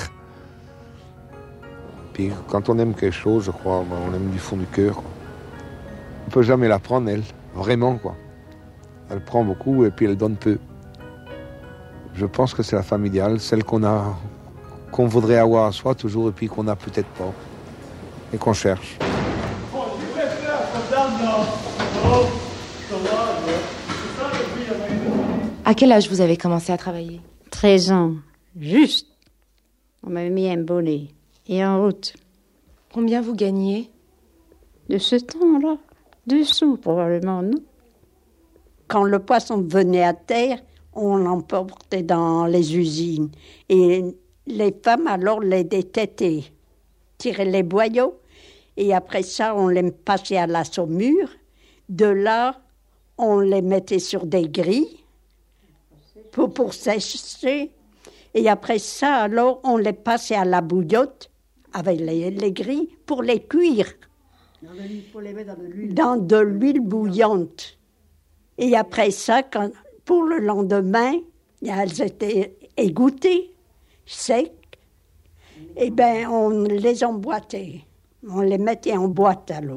Puis quand on aime quelque chose, je crois, on aime du fond du cœur, quoi. On ne peut jamais la prendre, elle, vraiment, quoi. Elle prend beaucoup et puis elle donne peu. Je pense que c'est la femme idéale, celle qu'on a, qu'on voudrait avoir à soi toujours et puis qu'on n'a peut-être pas et qu'on cherche. À quel âge vous avez commencé à travailler? treize ans, juste. On m'avait mis un bonnet et en route. Combien vous gagnez? De ce temps-là, deux sous probablement, non? Quand le poisson venait à terre, on l'emportait dans les usines. Et les femmes, alors, les détêtaient, tiraient les boyaux. Et après ça, on les passait à la saumure. De là, on les mettait sur des grilles pour, pour sécher. Et après ça, alors, on les passait à la bouillotte avec les, les grilles pour les cuire. Dans de l'huile, pour les mettre dans de l'huile. Dans de l'huile bouillante. Et après ça, quand, pour le lendemain, elles étaient égouttées, secs. Eh bien, on les emboîtait. On les mettait en boîte alors.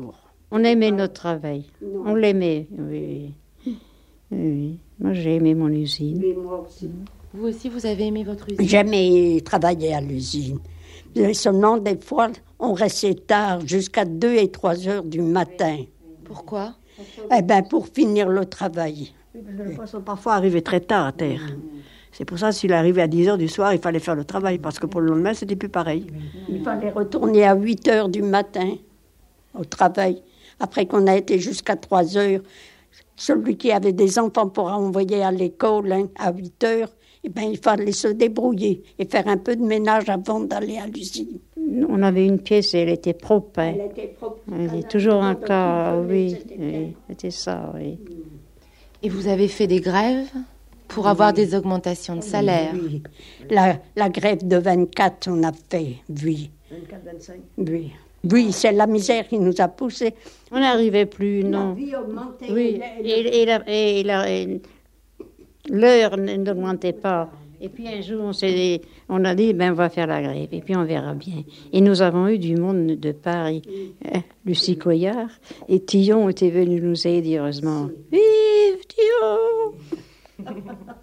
On aimait notre travail. Non. On l'aimait, oui. oui. oui. Moi, j'ai aimé mon usine. Mais moi aussi. Vous aussi, vous avez aimé votre usine? Jamais travaillé à l'usine. Seulement, des fois, on restait tard, jusqu'à deux et trois heures du matin. Pourquoi? Eh bien, pour finir le travail. Le poisson parfois arrivait très tard à terre. C'est pour ça que s'il arrivait à dix heures du soir, il fallait faire le travail, parce que pour le lendemain, c'était plus pareil. Il fallait retourner à huit heures du matin au travail. Après qu'on a été jusqu'à trois heures, celui qui avait des enfants pour envoyer à l'école hein, à huit heures, eh ben, il fallait se débrouiller et faire un peu de ménage avant d'aller à l'usine. On avait une pièce et elle était propre. Hein. Elle était propre. Elle est toujours encore, oui, oui, c'était ça, oui. Et vous avez fait des grèves pour avoir oui. des augmentations de salaire? Oui, la, la grève de vingt-quatre, on a fait, oui. vingt-quatre vingt-cinq? Oui. Oui, c'est la misère qui nous a poussés. On n'arrivait plus, non. La vie augmentait. Oui, et, et, la, et, la, et l'heure n'augmentait pas. Et puis un jour, on, s'est dit, on a dit, ben, on va faire la grève, et puis on verra bien. Et nous avons eu du monde de Paris. Hein, Lucie Coyard et Tillon étaient venus nous aider, heureusement. Vive Tillon!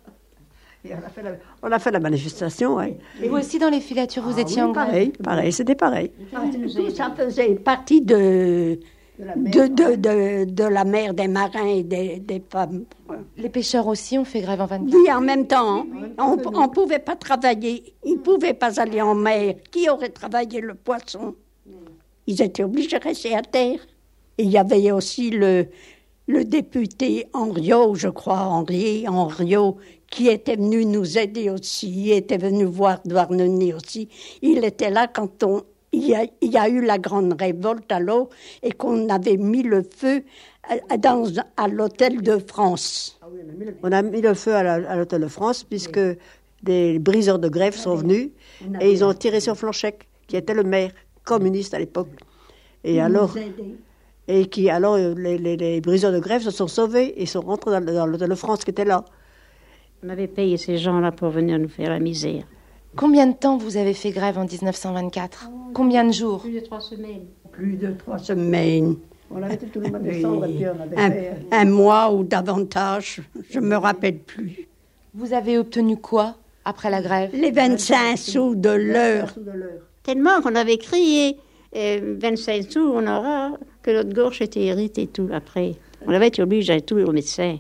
Et on, a fait la, on a fait la manifestation, oui. Et vous aussi, dans les filatures, vous ah, étiez oui, en grève? Pareil, pareil, c'était pareil. Ah, tout ça faisait partie de... De la, de, de, de, de la mer, des marins et des, des femmes. Les pêcheurs aussi ont fait grève en vingt-quatre? Oui, en même temps. Oui, on ne pouvait pas travailler. Ils ne pouvaient pas aller en mer. Qui aurait travaillé le poisson? Ils étaient obligés de rester à terre. Et il y avait aussi le, le député Henriot, je crois, Henri, Henriot, qui était venu nous aider aussi. Il était venu voir Douarnenez aussi. Il était là quand on... Il y, a, il y a eu la grande révolte à l'eau et qu'on avait mis le feu à, dans, à l'hôtel de France. Ah oui, on, a le, on a mis le feu à, la, à l'hôtel de France puisque oui. des briseurs de grève sont venus et ils ont tiré sur Flanchec, qui était le maire communiste à l'époque. Et il alors, et qui, alors les, les, les briseurs de grève se sont sauvés et sont rentrés dans, dans l'hôtel de France qui était là. On avait payé ces gens-là pour venir nous faire la misère. Combien de temps vous avez fait grève en dix-neuf cent vingt-quatre? Combien de jours? Plus de trois semaines. Plus de trois semaines. On avait fait tout le mois de décembre et puis on avait un, fait... Un mois ou davantage, je ne me rappelle plus. Vous avez obtenu quoi après la grève? Les vingt-cinq sous de l'heure. Tellement qu'on avait crié euh, vingt-cinq sous, on aura, que notre gorge était irritée et tout après. On avait été obligé d'aller tout au médecin.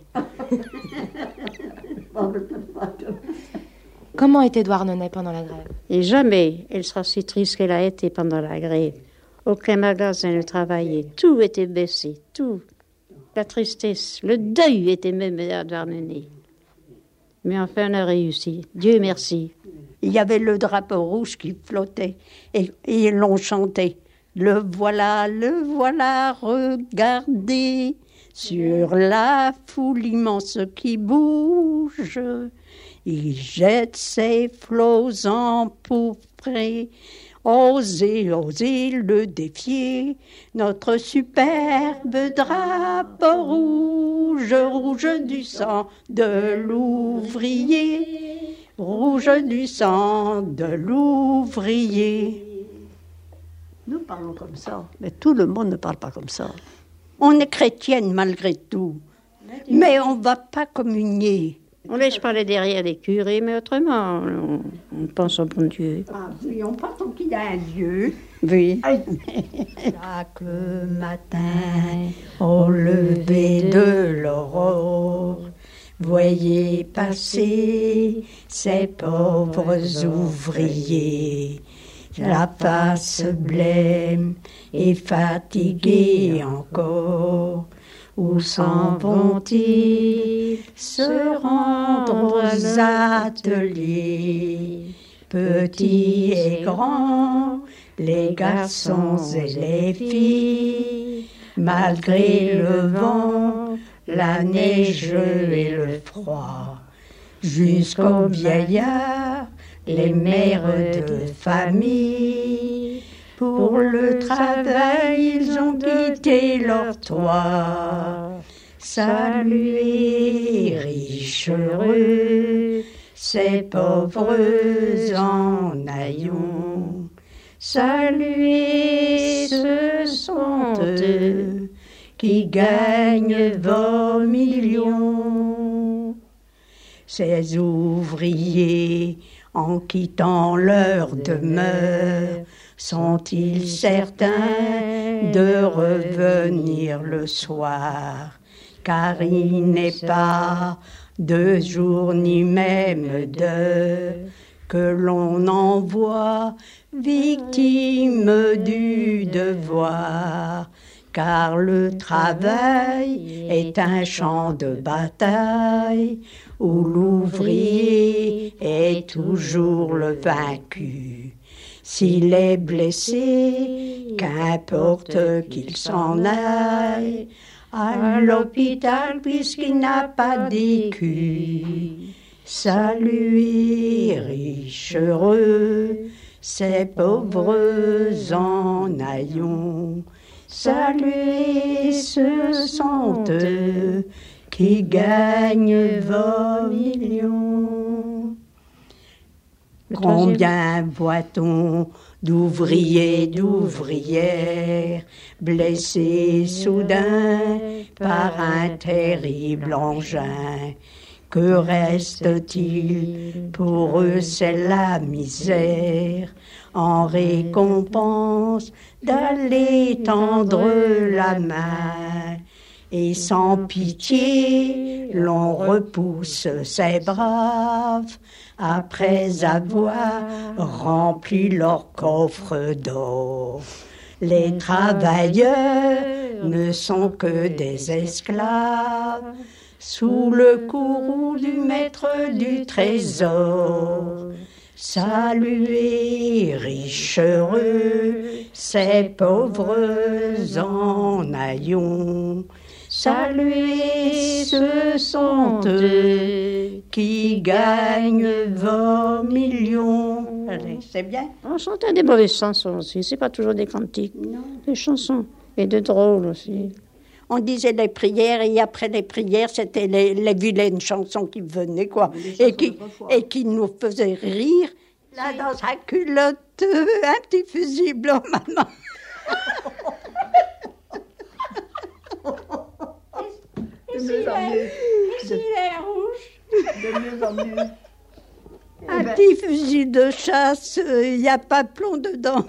Comment était Douarnenez pendant la grève? Et jamais elle sera si triste qu'elle a été pendant la grève. Aucun magasin ne travaillait. Tout était baissé, tout. La tristesse, le deuil était même à Douarnenez. Mais enfin, on a réussi. Dieu merci. Il y avait le drapeau rouge qui flottait et, et ils l'ont chanté. Le voilà, le voilà, regardez, sur la foule immense qui bouge. Il jette ses flots empourprés. Osez, osez le défier. Notre superbe drapeau rouge, rouge du sang de l'ouvrier. Rouge du sang de l'ouvrier. Nous parlons comme ça, mais tout le monde ne parle pas comme ça. On est chrétienne malgré tout, mais on ne va pas communier. On laisse parler derrière les curés, mais autrement, on, on pense au bon Dieu. Ah oui, on pense qu'il y a un Dieu. Oui. Chaque matin, au lever de l'aurore, voyez passer ces pauvres ouvriers, la face blême et fatiguée encore. Où s'en vont-ils se rendre aux ateliers? Petits et grands, les garçons et les filles, malgré le vent, la neige et le froid, jusqu'aux vieillards, les mères de famille. Pour le travail, ils ont quitté leur toit. Saluez, riches heureux, ces pauvres en haillons. Saluez, ce sont eux, qui gagnent vos millions. Ces ouvriers, en quittant leur demeure, sont-ils certains de revenir le soir? Car il n'est pas de jour ni même d'heure que l'on envoie victime du devoir. Car le travail est un champ de bataille où l'ouvrier est toujours le vaincu. S'il est blessé, qu'importe qu'il s'en aille à l'hôpital puisqu'il n'a pas d'écu. Saluez, riches heureux, ces pauvres en aillons. Saluez, ce sont eux qui gagnent vos millions. Combien voit-on d'ouvriers, d'ouvrières blessés soudain par un terrible engin? Que reste-t-il pour eux? C'est la misère. En récompense d'aller tendre la main. Et sans pitié, l'on repousse ces braves après avoir rempli leur coffre d'or. Les travailleurs ne sont que des esclaves sous le courroux du maître du trésor. Saluez, riches heureux, ces pauvres en aillons. Saluez, ce sont eux qui gagnent vos millions. Allez, c'est bien. On chantait des mauvaises chansons aussi, c'est pas toujours des cantiques. Non. Des chansons, et de drôles aussi. On disait les prières et après les prières, c'était les, les vilaines chansons qui venaient, quoi, et qui, et qui nous faisaient rire. Là, dans sa culotte, un petit fusil blanc, maman. De mieux en mieux. Ici, il est rouge. De mieux en mieux. Un petit fusil de chasse, il n'y a pas de plomb dedans.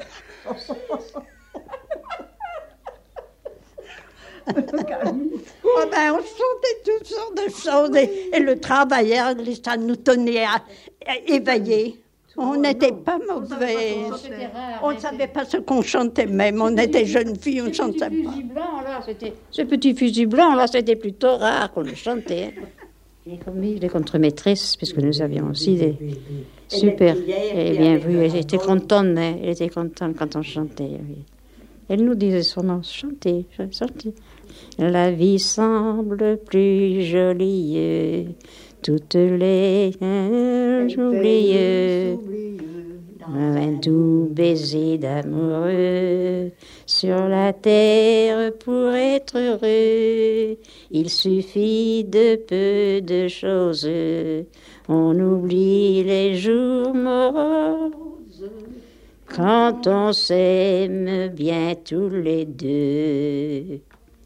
Oh ben, on chantait toutes sortes de choses et, et le travailleur, ça nous tenait à, à éveiller. On n'était pas mauvais. On ne savait pas ce qu'on chantait même. On était jeunes filles, on ne chantait pas. Blanc, là, ce petit fusil blanc, là, c'était plutôt rare qu'on le chantait. Les commis, les contre-maîtresses, puisque nous avions aussi des super. Et bien vu, elle était contente, hein, elle était contente quand on chantait. Oui. Elle nous disait souvent, chantez, chantez. La vie semble plus jolie, toutes les oublieux, un doux baiser d'amoureux sur la terre pour être heureux. Il suffit de peu de choses, on oublie les jours moroses. Quand on s'aime bien tous les deux.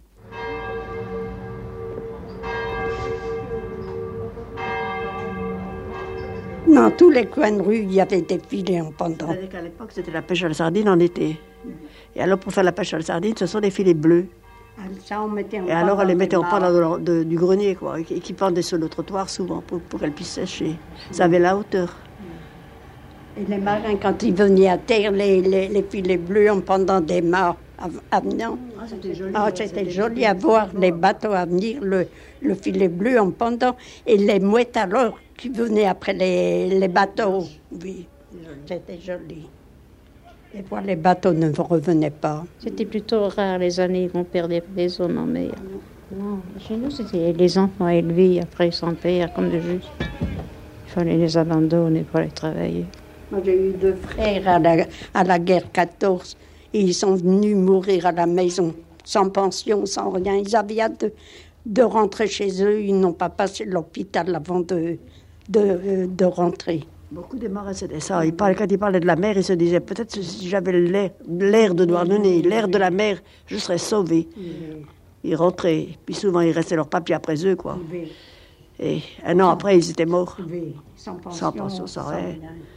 Dans tous les coins de rue, il y avait des filets en pendant. À l'époque, c'était la pêche à la sardine en été. Et alors, pour faire la pêche à la sardine, ce sont des filets bleus. Ça, on mettait en et alors, on les mettait en pendant de, de, du grenier, quoi, et qui pendaient sur le trottoir souvent pour, pour qu'elles puissent sécher. Ça avait la hauteur. Et les marins, quand ils venaient à terre, les, les, les filets bleus en pendant des mâts à venir. Ah, c'était joli, ah, c'était joli à voir les bateaux à venir, le, le filet bleu en pendant, et les mouettes alors qui venaient après les, les bateaux. Oui, c'était joli. Et voilà, les bateaux ne revenaient pas. C'était plutôt rare les années qu'on perdait les hommes en mer. Non, chez nous, c'était les enfants élevés après sans père, comme de juste. Il fallait les abandonner pour aller travailler. Moi, j'ai eu deux frères à la, à la guerre quatorze. Et ils sont venus mourir à la maison, sans pension, sans rien. Ils avaient hâte de, de rentrer chez eux. Ils n'ont pas passé l'hôpital avant de, de, de rentrer. Beaucoup des marins, c'était ça. Ils parlaient, quand ils parlaient de la mer, ils se disaient, peut-être si j'avais l'air, l'air de Douarnenez, l'air de la mer, je serais sauvé. Ils rentraient. Puis souvent, ils restaient leurs papiers après eux, quoi. Et un an après, ils étaient morts. Sans pension, sans pension, sans rien.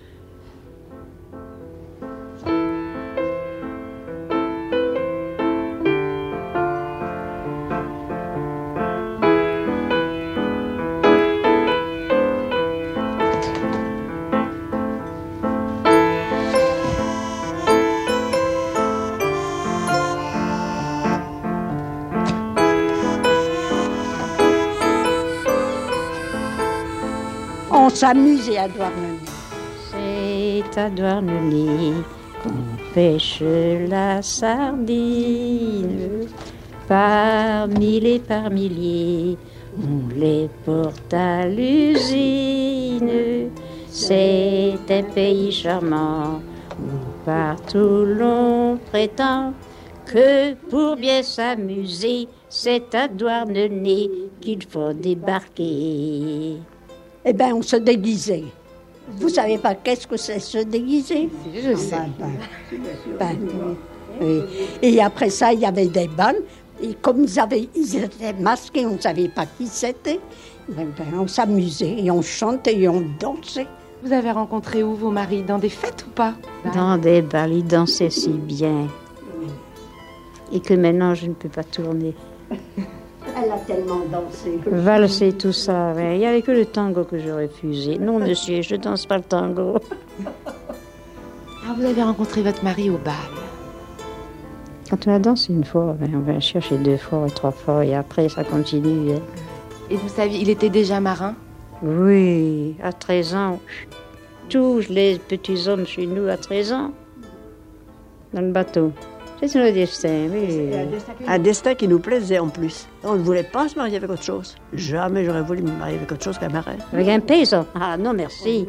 On s'amusait à Douarnenez. C'est à Douarnenez qu'on pêche la sardine. Par mille et par milliers, on les porte à l'usine. C'est un pays charmant où partout l'on prétend que pour bien s'amuser, c'est à Douarnenez qu'il faut débarquer. Eh bien, on se déguisait. Vous savez pas qu'est-ce que c'est se déguiser? Je sais. Ben, ben, ben, oui. Et après ça, il y avait des balles. Et comme ils, avaient, ils étaient masqués, on ne savait pas qui c'était. Ben, ben, on s'amusait et on chantait et on dansait. Vous avez rencontré où vos maris? Dans des fêtes ou pas? Dans des bals, ils dansaient si bien. Et que maintenant, je ne peux pas tourner. Elle a tellement dansé. Valser, tout ça. Il n'y avait que le tango que je refusais. Non, monsieur, je ne danse pas le tango. Ah, vous avez rencontré votre mari au bal? Quand on a dansé une fois, ben, on va chercher deux fois, trois fois, et après, ça continue. Hein. Et vous saviez, il était déjà marin? Oui, à treize ans. Tous les petits hommes chez nous, à treize ans, dans le bateau. C'est le destin, oui. Un destin qui nous plaisait en plus. On ne voulait pas se marier avec autre chose. Jamais j'aurais voulu me marier avec autre chose qu'un marin. Avec un paysan? Ah non, merci.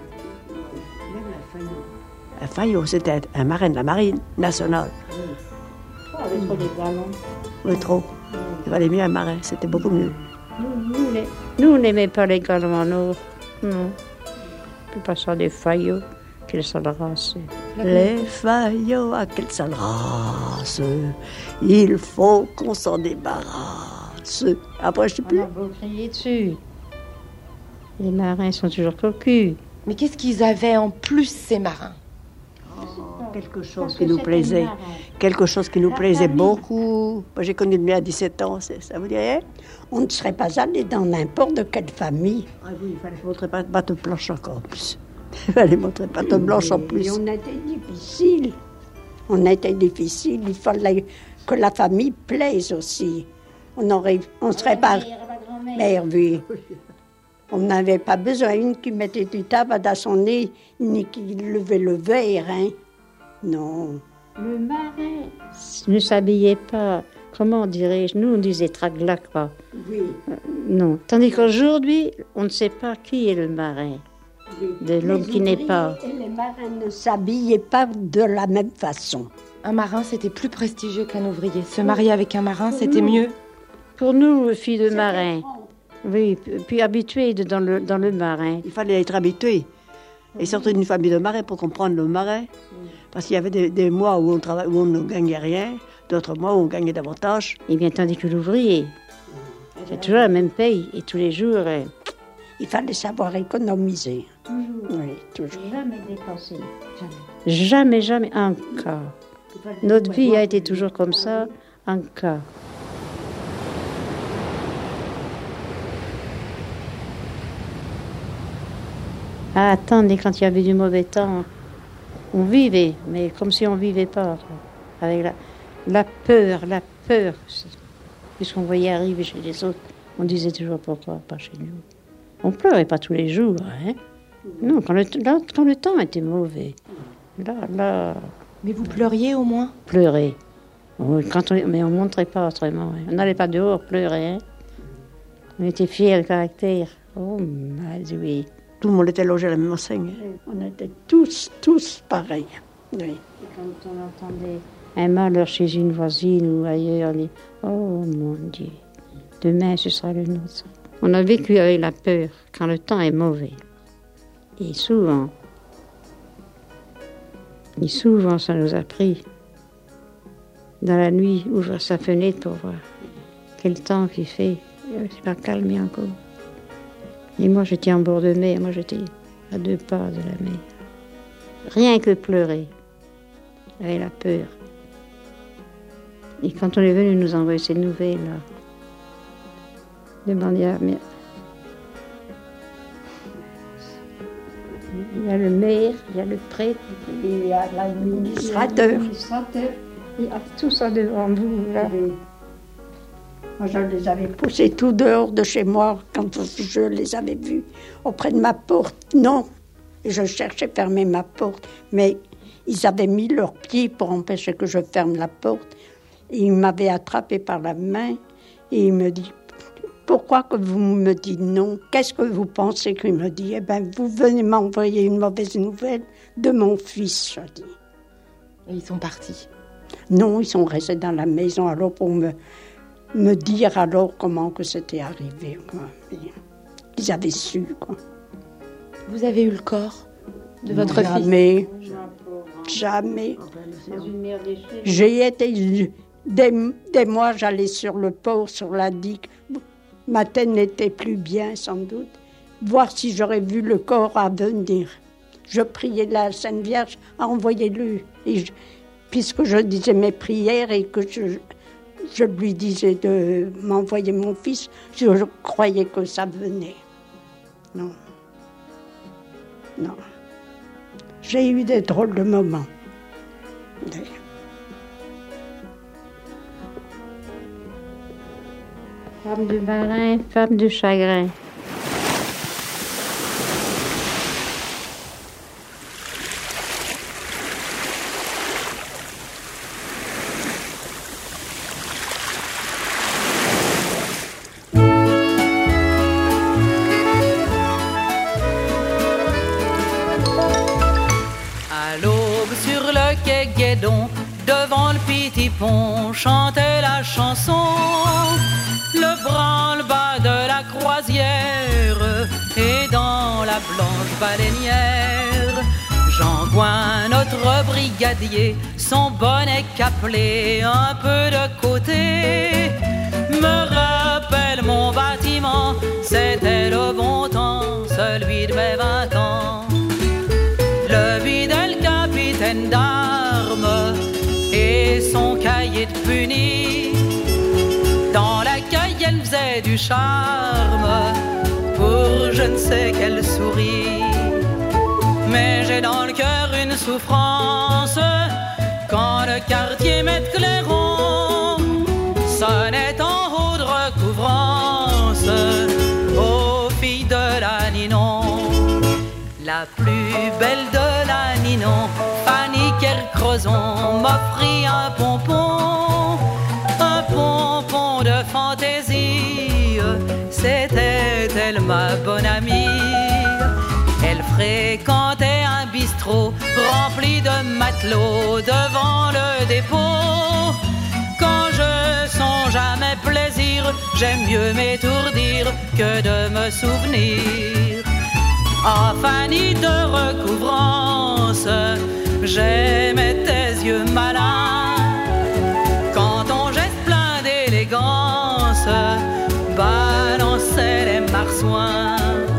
Un faillot, c'était un marin de la marine nationale. Oh, avec trop des galons. Oui, trop. Il valait mieux un marin, c'était beaucoup mieux. Nous, nous, les... nous on n'aimait pas les galons, non. Non. Plus pas ça des faillots. Quelle sale race. Les faillots, ah, quelle sale race. Il faut qu'on s'en débarrasse. Après, je sais plus. On a beau crier dessus. Les marins sont toujours cocus. Mais qu'est-ce qu'ils avaient en plus, ces marins? Quelque chose qui nous plaisait. Quelque chose qui nous plaisait beaucoup. Moi, j'ai connu le mien à dix-sept ans, ça vous dirait? On ne serait pas allé dans n'importe quelle famille. Ah oui, il fallait montrer pas de bateau planche encore plus. Il fallait montrer pas de blanche en plus. Et on était difficile. On était difficile. Il fallait que la famille plaise aussi. On aurait, on serait pas. Mère, oui. On n'avait pas besoin une qui mettait du tabac à son nez, ni qui levait le verre, hein. Non. Le marin ne s'habillait pas. Comment dirais-je? Nous, on disait traglac, quoi. Oui. Euh, non. Tandis qu'aujourd'hui, on ne sait pas qui est le marin. De l'homme qui n'est pas. Et les marins ne s'habillaient pas de la même façon. Un marin, c'était plus prestigieux qu'un ouvrier. Se marier avec un marin, c'était mieux. Pour nous, filles de marin. Oui, puis habituées dans le, dans le marin. Il fallait être habitué. Et surtout d'une famille de marins pour comprendre le marin. Parce qu'il y avait des, des mois où on, travaille, où on ne gagnait rien, d'autres mois où on gagnait davantage. Et bien, tandis que l'ouvrier, c'est toujours la même paye. Et tous les jours... Euh... Il fallait savoir économiser. Toujours. Oui, toujours. Jamais dépenser. Jamais. Jamais, jamais, un cas. Notre vie a été toujours comme ça, un cas. Ah, attendez, quand il y avait du mauvais temps, on vivait, mais comme si on ne vivait pas. Avec la, la peur, la peur. Puisqu'on voyait arriver chez les autres, on disait toujours pourquoi pas chez nous. On pleurait pas tous les jours, hein. Non, quand le, là, quand le temps était mauvais. Là, là... Mais vous pleuriez au moins? Pleurer. Oui, quand on, mais on ne montrait pas autrement. Hein. On n'allait pas dehors pleurer. Hein. On était fiers de caractère. Oh, oui. Tout le monde était logé à la même enseigne. On était tous, tous pareils. Oui. Et quand on entendait un malheur chez une voisine ou ailleurs, on dit « Oh mon Dieu, demain ce sera le nôtre. » On a vécu avec la peur quand le temps est mauvais. Et souvent, et souvent ça nous a pris, dans la nuit, ouvrir sa fenêtre pour voir. quel temps qu'il fait. C'est pas calme encore. Et moi, j'étais en bord de mer. Moi, j'étais à deux pas de la mer. Rien que pleurer. J'avais la peur. Et quand on est venu nous envoyer ces nouvelles-là, demander à mère. Il y a le maire, il y a le prêtre, il y a l'administrateur. Il y a tout ça devant vous, là. Moi, je les avais poussés tout dehors de chez moi quand je les avais vus auprès de ma porte. Non, je cherchais à fermer ma porte, mais ils avaient mis leurs pieds pour empêcher que je ferme la porte. Et ils m'avaient attrapé par la main et il me dit « Pourquoi que vous me dites non? Qu'est-ce que vous pensez ?» qu'il me dit « Eh bien, vous venez m'envoyer une mauvaise nouvelle de mon fils, je dis. » Et ils sont partis? Non, ils sont restés dans la maison alors pour me, me dire alors comment que c'était arrivé. Quoi. Ils avaient su, quoi. Vous avez eu le corps de votre fils? Jamais. Jamais. J'ai été... Des, des mois, j'allais sur le port, sur la digue. Ma tête n'était plus bien, sans doute. Voir si j'aurais vu le corps à venir. Je priais la Sainte Vierge, envoyez-le. Et je, puisque je disais mes prières et que je, je lui disais de m'envoyer mon fils, je, je croyais que ça venait. Non. Non. J'ai eu des drôles de moments. Des... Femme de marin, femme de chagrin. À l'aube sur le quai Guédon, devant le petit pont, chantait la chanson. Le branle-bas de la croisière et dans la blanche baleinière, Jean Gouin, notre brigadier, son bonnet caplé un peu de côté, me rappelle mon bâtiment, c'était le bon temps, celui de mes vingt ans. Le bidel capitaine d'armes et son cahier de puni, dans la Cayenne faisait du charme pour je ne sais quelle souris. Mais j'ai dans le cœur une souffrance quand le quartier Maître Clairon sonnait en haut de recouvrance aux filles de la Ninon. La plus belle de la Ninon, Fanny Kercrozon, m'offrit un pompon, un pompon de fantaisie. C'était elle ma bonne amie. Elle fréquentait un bistrot rempli de matelots devant le dépôt. Quand je songe à mes plaisirs, j'aime mieux m'étourdir que de me souvenir. Ah, Fanny de recouvrance, j'aimais tes yeux malins. Quand ton geste plein d'élégance balançait les marsouins.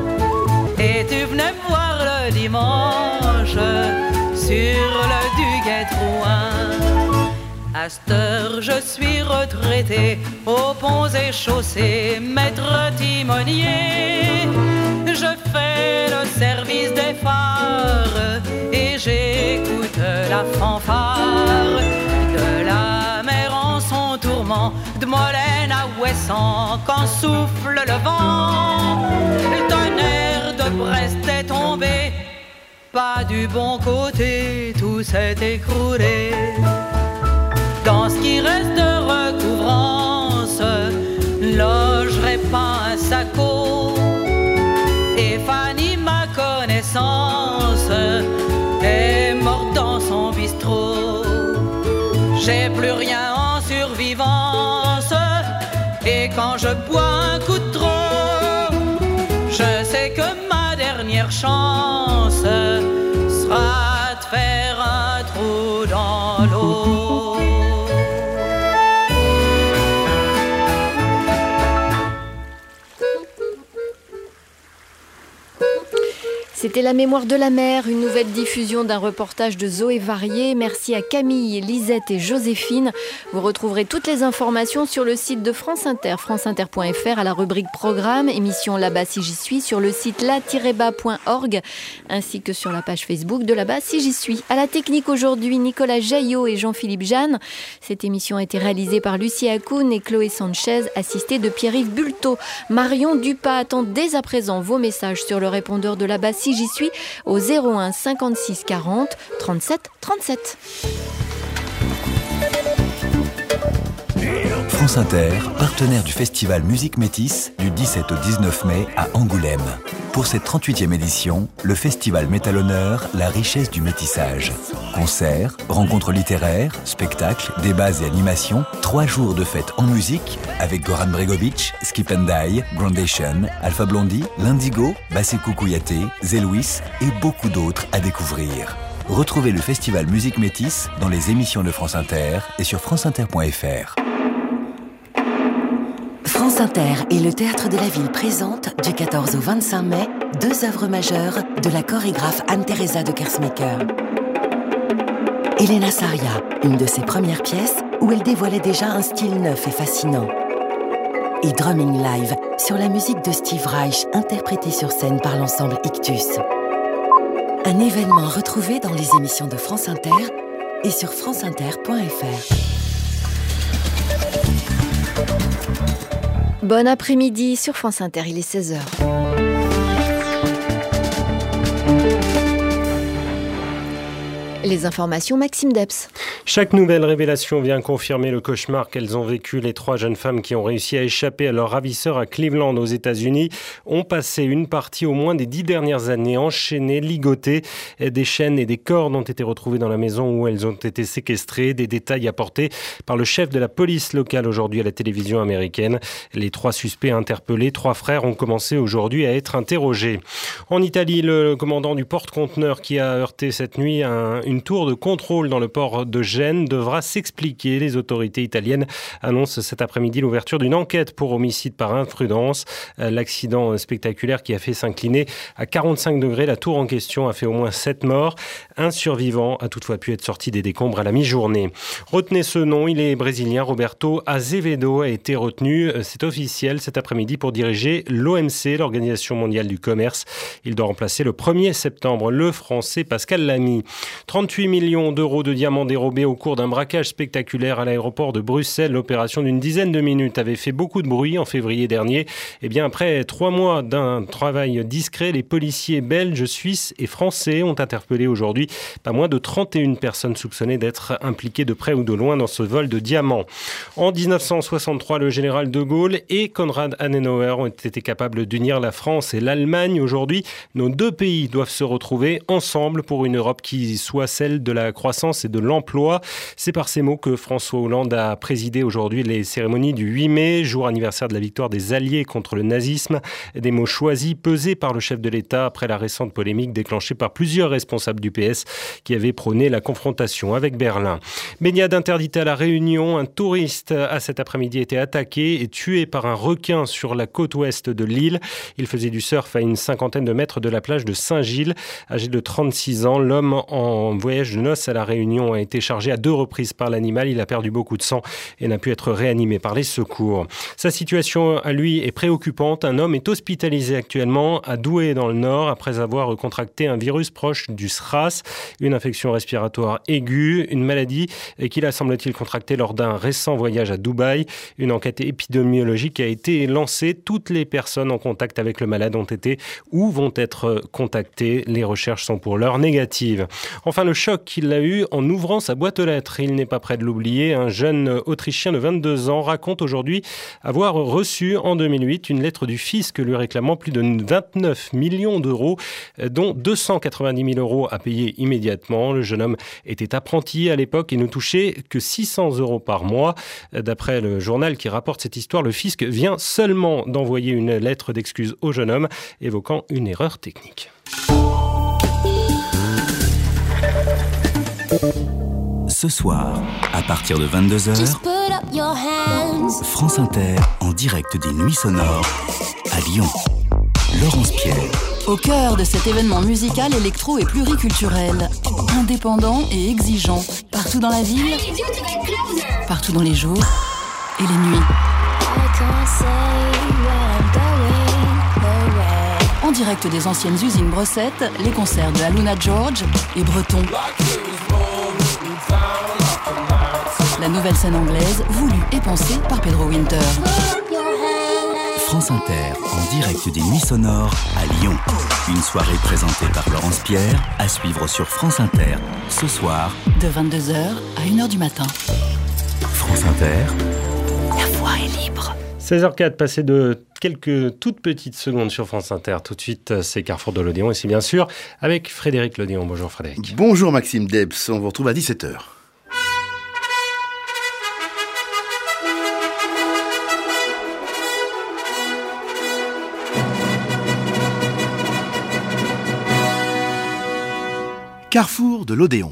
Et tu venais me voir le dimanche sur le Duguay-Trouin. À cette heure, je suis retraité aux ponts et chaussées, maître timonier. Je fais le service des phares et j'écoute la fanfare de la mer en son tourment, de Molène à Ouessant quand souffle le vent. Le tonnerre de Brest est tombé, pas du bon côté, tout s'est écroulé. Dans ce qui reste de recouvrance, logerait pas un sacco. Et Fanny, ma connaissance, est morte dans son bistrot. J'ai plus rien en survivance, et quand je bois un coup de trop, je sais que ma dernière chance sera de faire un trou dans l'eau. C'était La mémoire de la mer, une nouvelle diffusion d'un reportage de Zoé Varier. Merci à Camille, Lisette et Joséphine. Vous retrouverez toutes les informations sur le site de France Inter, franceinter point f r, à la rubrique Programme, émission Là-bas si j'y suis, sur le site là tiret bas point org, ainsi que sur la page Facebook de Là-bas si j'y suis. À la technique aujourd'hui, Nicolas Jaillot et Jean-Philippe Jeanne. Cette émission a été réalisée par Lucie Hakoun et Chloé Sanchez, assistée de Pierre-Yves Bulto. Marion Dupas attend dès à présent vos messages sur le répondeur de Là-bas si j'y suis au zéro un cinquante-six quarante trente-sept trente-sept. France Inter, partenaire du festival Musique Métis du dix-sept au dix-neuf mai à Angoulême. Pour cette trente-huitième édition, le festival met à l'honneur la richesse du métissage. Concerts, rencontres littéraires, spectacles, débats et animations, trois jours de fête en musique avec Goran Bregovic, Skip and Die, Groundation, Alpha Blondie, L'Indigo, Basekou Kouyaté, Zélouis et beaucoup d'autres à découvrir. Retrouvez le festival Musique Métis dans les émissions de France Inter et sur franceinter point f r. France Inter et le Théâtre de la Ville présentent du quatorze au vingt-cinq mai deux œuvres majeures de la chorégraphe Anne-Theresa de Kersmaker. Elena Saria, une de ses premières pièces où elle dévoilait déjà un style neuf et fascinant. Et Drumming Live sur la musique de Steve Reich interprétée sur scène par l'ensemble Ictus. Un événement retrouvé dans les émissions de France Inter et sur franceinter point f r. Bon après-midi sur France Inter, il est seize heures. Les informations, Maxime Debs. Chaque nouvelle révélation vient confirmer le cauchemar qu'elles ont vécu. Les trois jeunes femmes qui ont réussi à échapper à leur ravisseur à Cleveland, aux États-Unis, ont passé une partie au moins des dix dernières années enchaînées, ligotées. Des chaînes et des cordes ont été retrouvés dans la maison où elles ont été séquestrées. Des détails apportés par le chef de la police locale aujourd'hui à la télévision américaine. Les trois suspects interpellés, trois frères, ont commencé aujourd'hui à être interrogés. En Italie, le commandant du porte-conteneur qui a heurté cette nuit un, une tour de contrôle dans le port de Gênes devra s'expliquer. Les autorités italiennes annoncent cet après-midi l'ouverture d'une enquête pour homicide par imprudence. L'accident spectaculaire qui a fait s'incliner à quarante-cinq degrés la tour en question a fait au moins sept morts. Un survivant a toutefois pu être sorti des décombres à la mi-journée. Retenez ce nom, il est brésilien. Roberto Azevedo a été retenu, c'est officiel, cet après-midi pour diriger l'O M C, l'Organisation mondiale du commerce. Il doit remplacer le premier septembre le Français Pascal Lamy. trente-huit millions d'euros de diamants dérobés au cours d'un braquage spectaculaire à l'aéroport de Bruxelles. L'opération d'une dizaine de minutes avait fait beaucoup de bruit en février dernier. Et bien après trois mois d'un travail discret, les policiers belges, suisses et français ont interpellé aujourd'hui pas moins de trente et une personnes soupçonnées d'être impliquées de près ou de loin dans ce vol de diamants. En dix-neuf cent soixante-trois, le général de Gaulle et Konrad Adenauer ont été capables d'unir la France et l'Allemagne. Aujourd'hui, nos deux pays doivent se retrouver ensemble pour une Europe qui soit celle de la croissance et de l'emploi. C'est par ces mots que François Hollande a présidé aujourd'hui les cérémonies du huit mai, jour anniversaire de la victoire des Alliés contre le nazisme. Des mots choisis, pesés par le chef de l'État après la récente polémique déclenchée par plusieurs responsables du P S qui avaient prôné la confrontation avec Berlin. Baignade interdite à La Réunion. Un touriste a cet après-midi été attaqué et tué par un requin sur la côte ouest de l'île. Il faisait du surf à une cinquantaine de mètres de la plage de Saint-Gilles. Âgé de trente-six ans, l'homme en voyage de noces à La Réunion a été chargé à deux reprises par l'animal. Il a perdu beaucoup de sang et n'a pu être réanimé par les secours. Sa situation à lui est préoccupante. Un homme est hospitalisé actuellement à Douai dans le Nord après avoir contracté un virus proche du SRAS, une infection respiratoire aiguë, une maladie qu'il a semble-t-il contractée lors d'un récent voyage à Dubaï. Une enquête épidémiologique a été lancée. Toutes les personnes en contact avec le malade ont été ou vont être contactées. Les recherches sont pour l'heure négatives. Enfin, le choc qu'il a eu en ouvrant sa boîte aux lettres. Il n'est pas prêt de l'oublier. Un jeune Autrichien de vingt-deux ans raconte aujourd'hui avoir reçu en deux mille huit une lettre du fisc lui réclamant plus de vingt-neuf millions d'euros, dont deux cent quatre-vingt-dix mille euros à payer immédiatement. Le jeune homme était apprenti à l'époque et ne touchait que six cents euros par mois. D'après le journal qui rapporte cette histoire, le fisc vient seulement d'envoyer une lettre d'excuse au jeune homme, évoquant une erreur technique. Ce soir, à partir de vingt-deux heures, France Inter en direct des Nuits Sonores à Lyon. Laurence Pierre. Au cœur de cet événement musical électro et pluriculturel, indépendant et exigeant, partout dans la ville, partout dans les jours et les nuits. En direct des anciennes usines Brossette, les concerts de Aluna George et Breton. La nouvelle scène anglaise, voulue et pensée par Pedro Winter. France Inter, en direct des Nuits Sonores à Lyon. Une soirée présentée par Laurence Pierre, à suivre sur France Inter, ce soir, de vingt-deux heures à une heure du matin. France Inter, la voix est libre. seize heures quatre, passé de quelques toutes petites secondes sur France Inter. Tout de suite, c'est Carrefour de l'Odéon, et c'est bien sûr avec Frédéric Lodéon. Bonjour Frédéric. Bonjour Maxime Debs, on vous retrouve à dix-sept heures. Carrefour de l'Odéon.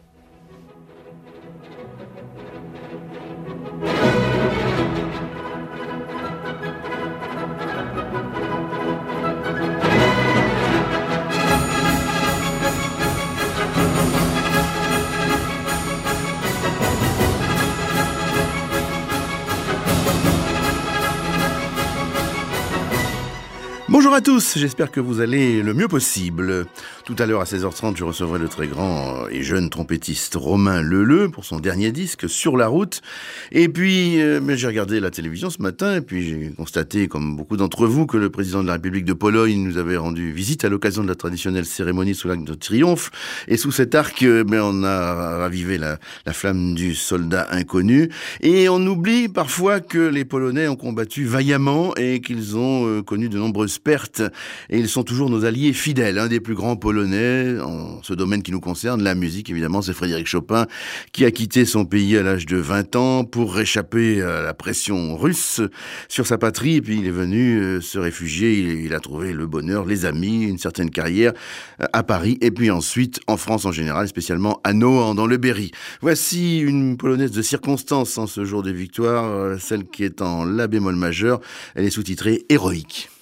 Bonjour à tous, j'espère que vous allez le mieux possible. Tout à l'heure à seize heures trente, je recevrai le très grand et jeune trompettiste Romain Leleu pour son dernier disque, Sur la route. Et puis, euh, mais j'ai regardé la télévision ce matin et puis j'ai constaté, comme beaucoup d'entre vous, que le président de la République de Pologne nous avait rendu visite à l'occasion de la traditionnelle cérémonie sous l'Arc de Triomphe. Et sous cet arc, euh, ben, on a ravivé la, la flamme du soldat inconnu. Et on oublie parfois que les Polonais ont combattu vaillamment et qu'ils ont euh, connu de nombreuses pertes, et ils sont toujours nos alliés fidèles. Un des plus grands Polonais en ce domaine qui nous concerne, la musique évidemment, c'est Frédéric Chopin, qui a quitté son pays à l'âge de vingt ans pour réchapper à la pression russe sur sa patrie, et puis il est venu se réfugier, il a trouvé le bonheur, les amis, une certaine carrière à Paris, et puis ensuite en France en général, spécialement à Nohant dans le Berry. Voici une polonaise de circonstance en ce jour de victoire, celle qui est en la bémol majeur, elle est sous-titrée Héroïque.